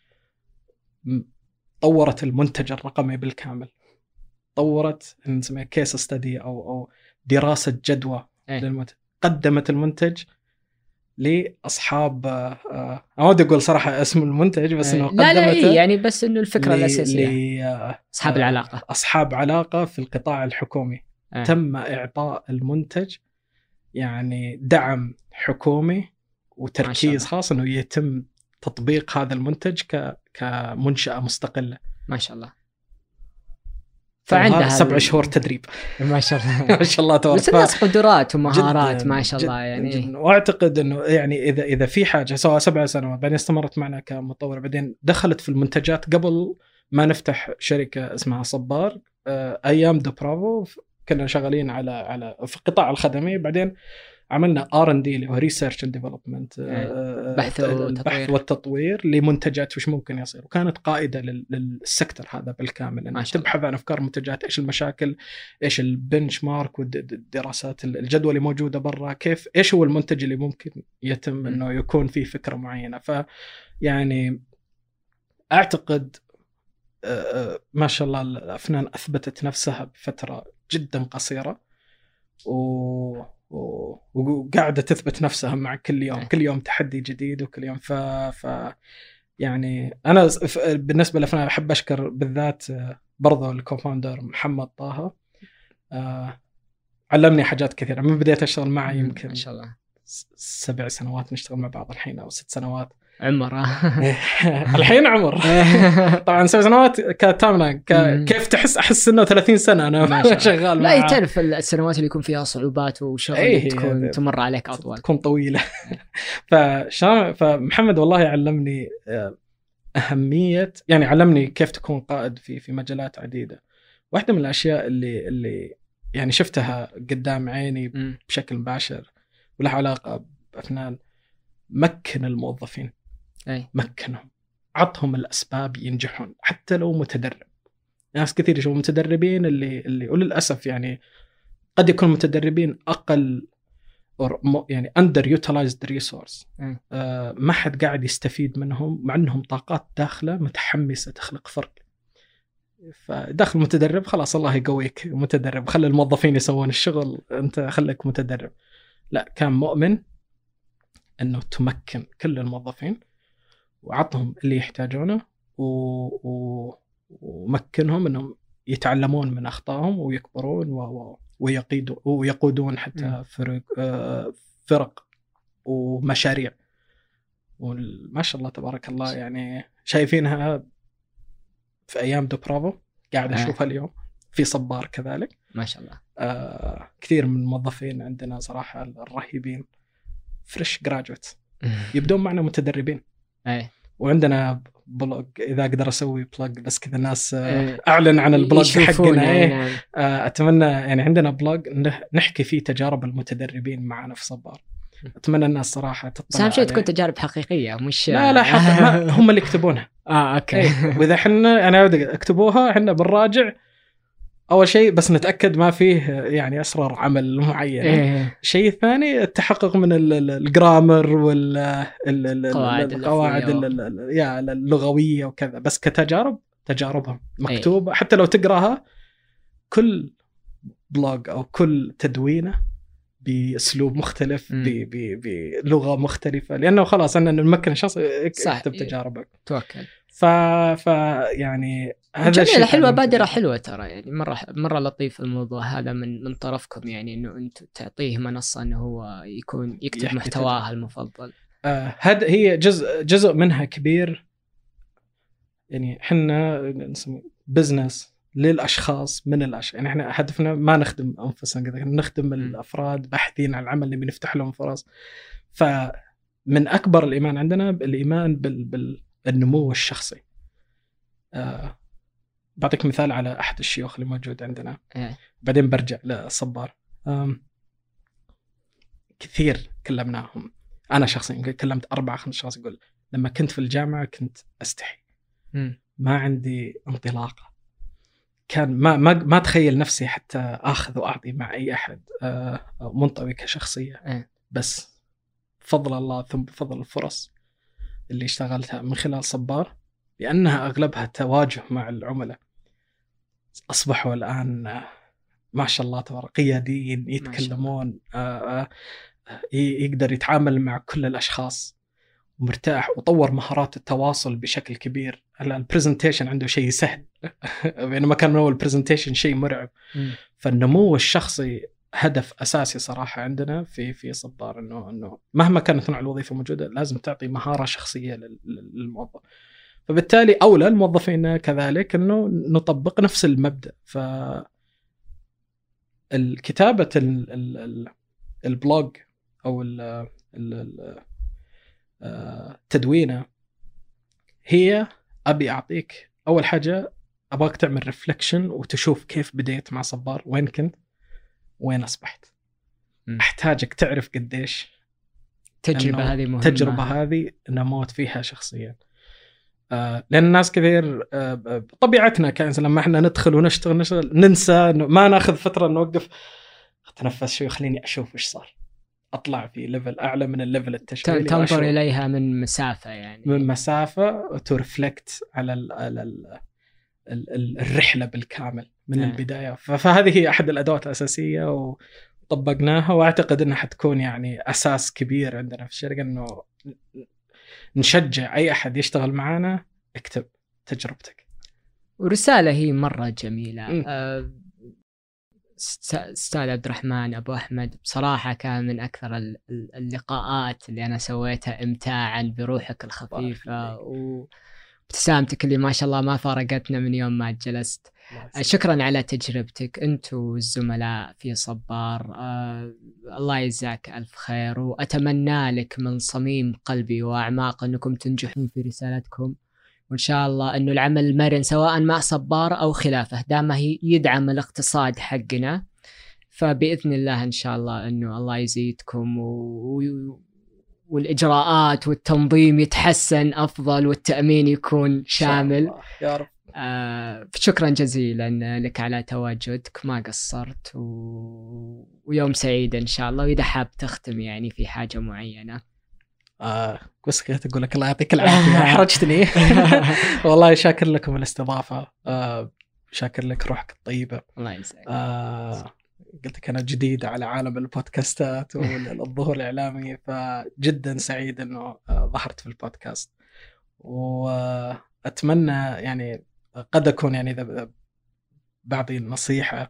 طورت المنتج الرقمي بالكامل، طورت نسميها كيس ستدي أو دراسة جدوى للمنتج، قدمت المنتج لأصحاب أود أقول صراحة اسم المنتج بس إنه لا يعني بس إنه الفكرة الأساسية أصحاب العلاقة، أصحاب علاقة في القطاع الحكومي. تم إعطاء المنتج يعني دعم حكومي وتركيز خاص إنه يتم تطبيق هذا المنتج كمنشأة مستقلة. ما شاء الله. فعندها 7 شهور تدريب. ما شاء الله ما شاء الله تبارك. بس الناس قدرات ومهارات ما شاء الله يعني. جداً. واعتقد انه يعني اذا في حاجه سواء 7 سنوات بعدين استمرت معنا كمطور بعدين دخلت في المنتجات قبل ما نفتح شركه اسمها صبار. ايام برافو كنا شغالين على في القطاع الخدمي، بعدين عملنا R&D اللي هو ريسيرش اند ديفلوبمنت، البحث والتطوير لمنتجات وش ممكن يصير، وكانت قائده للسكتر هذا بالكامل، انها تبحث عن افكار منتجات، ايش المشاكل، ايش البنش مارك والدراسات الجدوى اللي موجوده برا، كيف ايش هو المنتج اللي ممكن يتم انه يكون فيه فكره معينه. ف يعني اعتقد ما شاء الله الافنان اثبتت نفسها بفتره جدا قصيره وقاعدة تثبت نفسها مع كل يوم، كل يوم تحدي جديد وكل يوم. ف يعني أنا بالنسبة للأفنان أحب أشكر بالذات برضو الكوفاوندر محمد طه، علمني حاجات كثيرة من بديت أشتغل معه. يمكن ما شاء الله 7 سنوات نشتغل مع بعض الحين أو 6 سنوات عمر. الحين عمر طبعا 7 سنوات كتامنا كيف أحس إنه 30 سنة أنا شغال. لا تعرف السنوات اللي يكون فيها صعوبات وشغل تكون تمر عليك أطول، تكون طويلة. فمحمد والله علمني أهمية، يعني علمني كيف تكون قائد في مجالات عديدة. واحدة من الأشياء اللي يعني شفتها قدام عيني بشكل مباشر وله علاقة بأفنان، مكن الموظفين، مكنهم، عطهم الأسباب ينجحون حتى لو متدرب. ناس كثير يشوفوا متدربين اللي وللأسف يعني قد يكون متدربين أقل يعني under utilized resource، ما حد قاعد يستفيد منهم مع أنهم طاقات داخلة متحمسة تخلق فرق. فداخل متدرب خلاص الله يقويك متدرب، خلي الموظفين يسوون الشغل أنت خليك متدرب. لا، كان مؤمن أنه تمكن كل الموظفين وعطهم اللي يحتاجونه ومكنهم أنهم يتعلمون من أخطائهم ويكبرون ويقودون حتى فرق ومشاريع. وما شاء الله تبارك الله يعني شايفينها في أيام برافو، قاعد أشوفها اليوم في صبار كذلك ما شاء الله. كثير من الموظفين عندنا صراحة الرهيبين فريش جراجويت يبدون معنا متدربين. وعندنا بلوج، إذا أقدر أسوي بلوج بس كذا الناس أعلن عن البلوج حقنا. أتمنى يعني عندنا بلوج نحكي فيه تجارب المتدربين معنا في صبار. أتمنى الناس صراحة تطلع. أهم شيء تكون تجارب حقيقية مش لا حتى هم اللي يكتبونها. أوكي. وإذا حنا أنا أكتبوها حنا بنراجع أول شيء بس نتأكد ما فيه يعني أسرار عمل معين. شيء ثاني التحقق من الجرامر والقواعد اللغوية وكذا. بس تجاربهم مكتوبة حتى لو تقراها كل بلوج أو كل تدوينة بأسلوب مختلف بلغة مختلفة، لأنه خلاص أنا نمكن الشخص يكتب تجاربك توكل. يعني هذا شيء حلوة، بادرة حلوة ترى، يعني مرة لطيف الموضوع هذا من طرفكم، يعني إنه أنت تعطيه منصة إنه هو يكون يكتب محتواه المفضل. هذا هي جزء منها كبير. يعني إحنا نسمي بزنس للأشخاص من الأشخاص، يعني إحنا هدفنا ما نخدم أنفسنا كذا، نخدم الأفراد باحثين عن العمل اللي بنفتح لهم فرص. فمن أكبر الإيمان عندنا الإيمان بالنمو الشخصي. بعطيك مثال على أحد الشيوخ اللي موجود عندنا بعدين برجع لصبار. كثير كلمناهم، أنا شخصيا كلمت 4-5 أشخاص يقول لما كنت في الجامعة كنت أستحي، ما عندي انطلاقة، كان ما تخيل نفسي حتى أخذ وأعطي مع أي أحد، منطوي كشخصية. بس بفضل الله ثم بفضل الفرص اللي اشتغلتها من خلال صبار، لأنها أغلبها تواجه مع العملاء، أصبحوا الآن ما شاء الله تبارك قياديين يتكلمون، يقدر يتعامل مع كل الأشخاص ومرتاح، وطور مهارات التواصل بشكل كبير. البرزنتيشن عنده شيء سهل بينما كان من أول البرزنتيشن شيء مرعب. فالنمو الشخصي هدف أساسي صراحة عندنا في صبار، إنه مهما كانت نوع الوظيفة موجودة لازم تعطي مهارة شخصية للموظف. فبالتالي أولى الموظفين كذلك أنه نطبق نفس المبدأ. فالكتابة البلوج أو التدوينة هي أبي أعطيك أول حاجة، أبغاك تعمل ريفلكشن وتشوف كيف بديت مع صبار، وين كنت وين أصبحت. أحتاجك تعرف قديش التجربة هذه مهمة. التجربة هذه نموت فيها شخصيا. لأن الناس كثير طبيعتنا كإنسان لما احنا ندخل ونشتغل ننسى، ما ناخذ فترة نوقف أتنفس شوي خليني أشوف إيش صار، أطلع في ليفل أعلى من الليفل التشغيلي، تنظر إليها من مسافة، يعني من مسافة ترفلكت على الرحلة بالكامل من البداية. فهذه هي أحد الأدوات الأساسية وطبقناها، وأعتقد أنها حتكون يعني أساس كبير عندنا في الشركة، أنه نشجع أي أحد يشتغل معنا اكتب تجربتك. ورسالة هي مرة جميلة. أستاذ عبد الرحمن أبو أحمد، بصراحة كان من أكثر اللقاءات اللي أنا سويتها إمتاعا بروحك الخفيفة وابتسامتك اللي ما شاء الله ما فارقتنا من يوم ما جلست. شكرا على تجربتك أنت والزملاء في صبار. الله يجزاك ألف خير، وأتمنى لك من صميم قلبي وأعماق أنكم تنجحون في رسالتكم، وإن شاء الله أنه العمل المرن سواء مع صبار أو خلافه دامه يدعم الاقتصاد حقنا، فبإذن الله إن شاء الله أنه الله يزيدكم والإجراءات والتنظيم يتحسن أفضل والتأمين يكون شامل يا رب. شكرا جزيلا لك على تواجدك، ما قصرت ويوم سعيد إن شاء الله. وإذا حاب تختم يعني في حاجة معينة. بس كنت أقول لك الله يعطيك العافية، أحرجتني. والله شاكر لكم الاستضافة، شاكر لك روحك الطيبة. الله يسعدك. قلت لك أنا جديد على عالم البودكاستات والظهور الإعلامي، فجدا سعيد إنه ظهرت في البودكاست، وأتمنى يعني قد أكون يعني إذا بعطي نصيحة،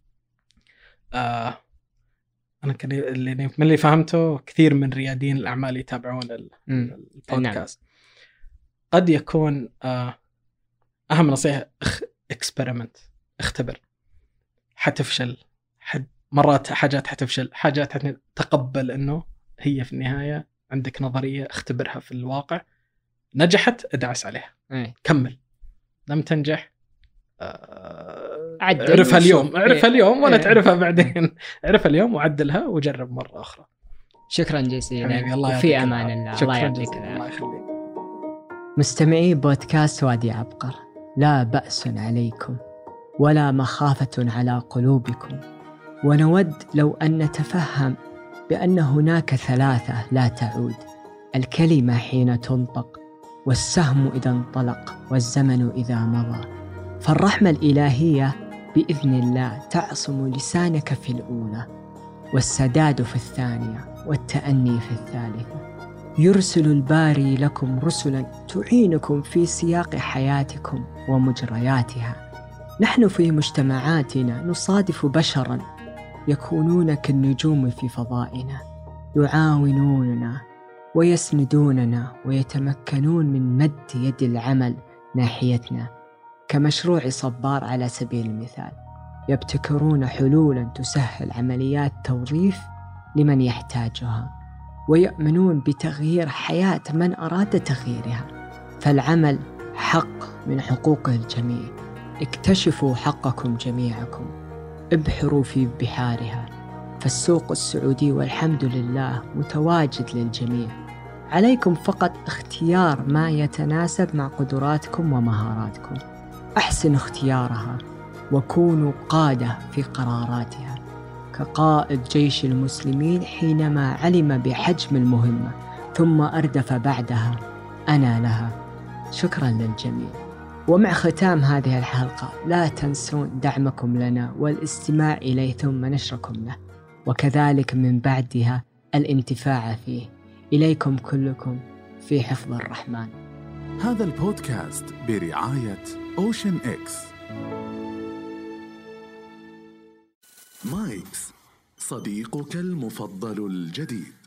أنا كان اللي فهمته كثير من ريادين الأعمال يتابعون البودكاست. قد يكون أهم نصيحة اكسبيرمنت، اختبر، حتفشل مرات حاجات، حتفشل حاجات، تقبل أنه هي في النهاية عندك نظرية، اختبرها في الواقع، نجحت ادعس عليها، كمل، لم تنجح اعرفها اليوم، اعرفها اليوم ولا تعرفها بعدين، اعرفها اليوم وعدلها وجرب مرة أخرى. شكرا جزيلا وفي أمان الله. الله يعطيك العافية. مستمعي بودكاست وادي عبقر، لا بأس عليكم ولا مخافة على قلوبكم، ونود لو أن نتفهم بأن هناك ثلاثة لا تعود: الكلمة حين تنطق، والسهم إذا انطلق، والزمن إذا مضى. فالرحمة الإلهية بإذن الله تعصم لسانك في الأولى، والسداد في الثانية، والتأني في الثالثة. يرسل الباري لكم رسلا تعينكم في سياق حياتكم ومجرياتها. نحن في مجتمعاتنا نصادف بشرا يكونون كالنجوم في فضائنا، يعاونوننا ويسندوننا ويتمكنون من مد يد العمل ناحيتنا، كمشروع صبار على سبيل المثال. يبتكرون حلولا تسهل عمليات توظيف لمن يحتاجها، ويؤمنون بتغيير حياة من أراد تغييرها. فالعمل حق من حقوق الجميع. اكتشفوا حقكم جميعكم، ابحروا في بحارها، فالسوق السعودي والحمد لله متواجد للجميع. عليكم فقط اختيار ما يتناسب مع قدراتكم ومهاراتكم. أحسن اختيارها وكونوا قادة في قراراتها، كقائد جيش المسلمين حينما علم بحجم المهمة ثم أردف بعدها: أنا لها. شكرا للجميع. ومع ختام هذه الحلقة لا تنسون دعمكم لنا والاستماع إليه ثم نشركم له، وكذلك من بعدها الانتفاع فيه. إليكم كلكم في حفظ الرحمن. هذا البودكاست برعاية أوشن إكس. مايكس، صديقك المفضل الجديد.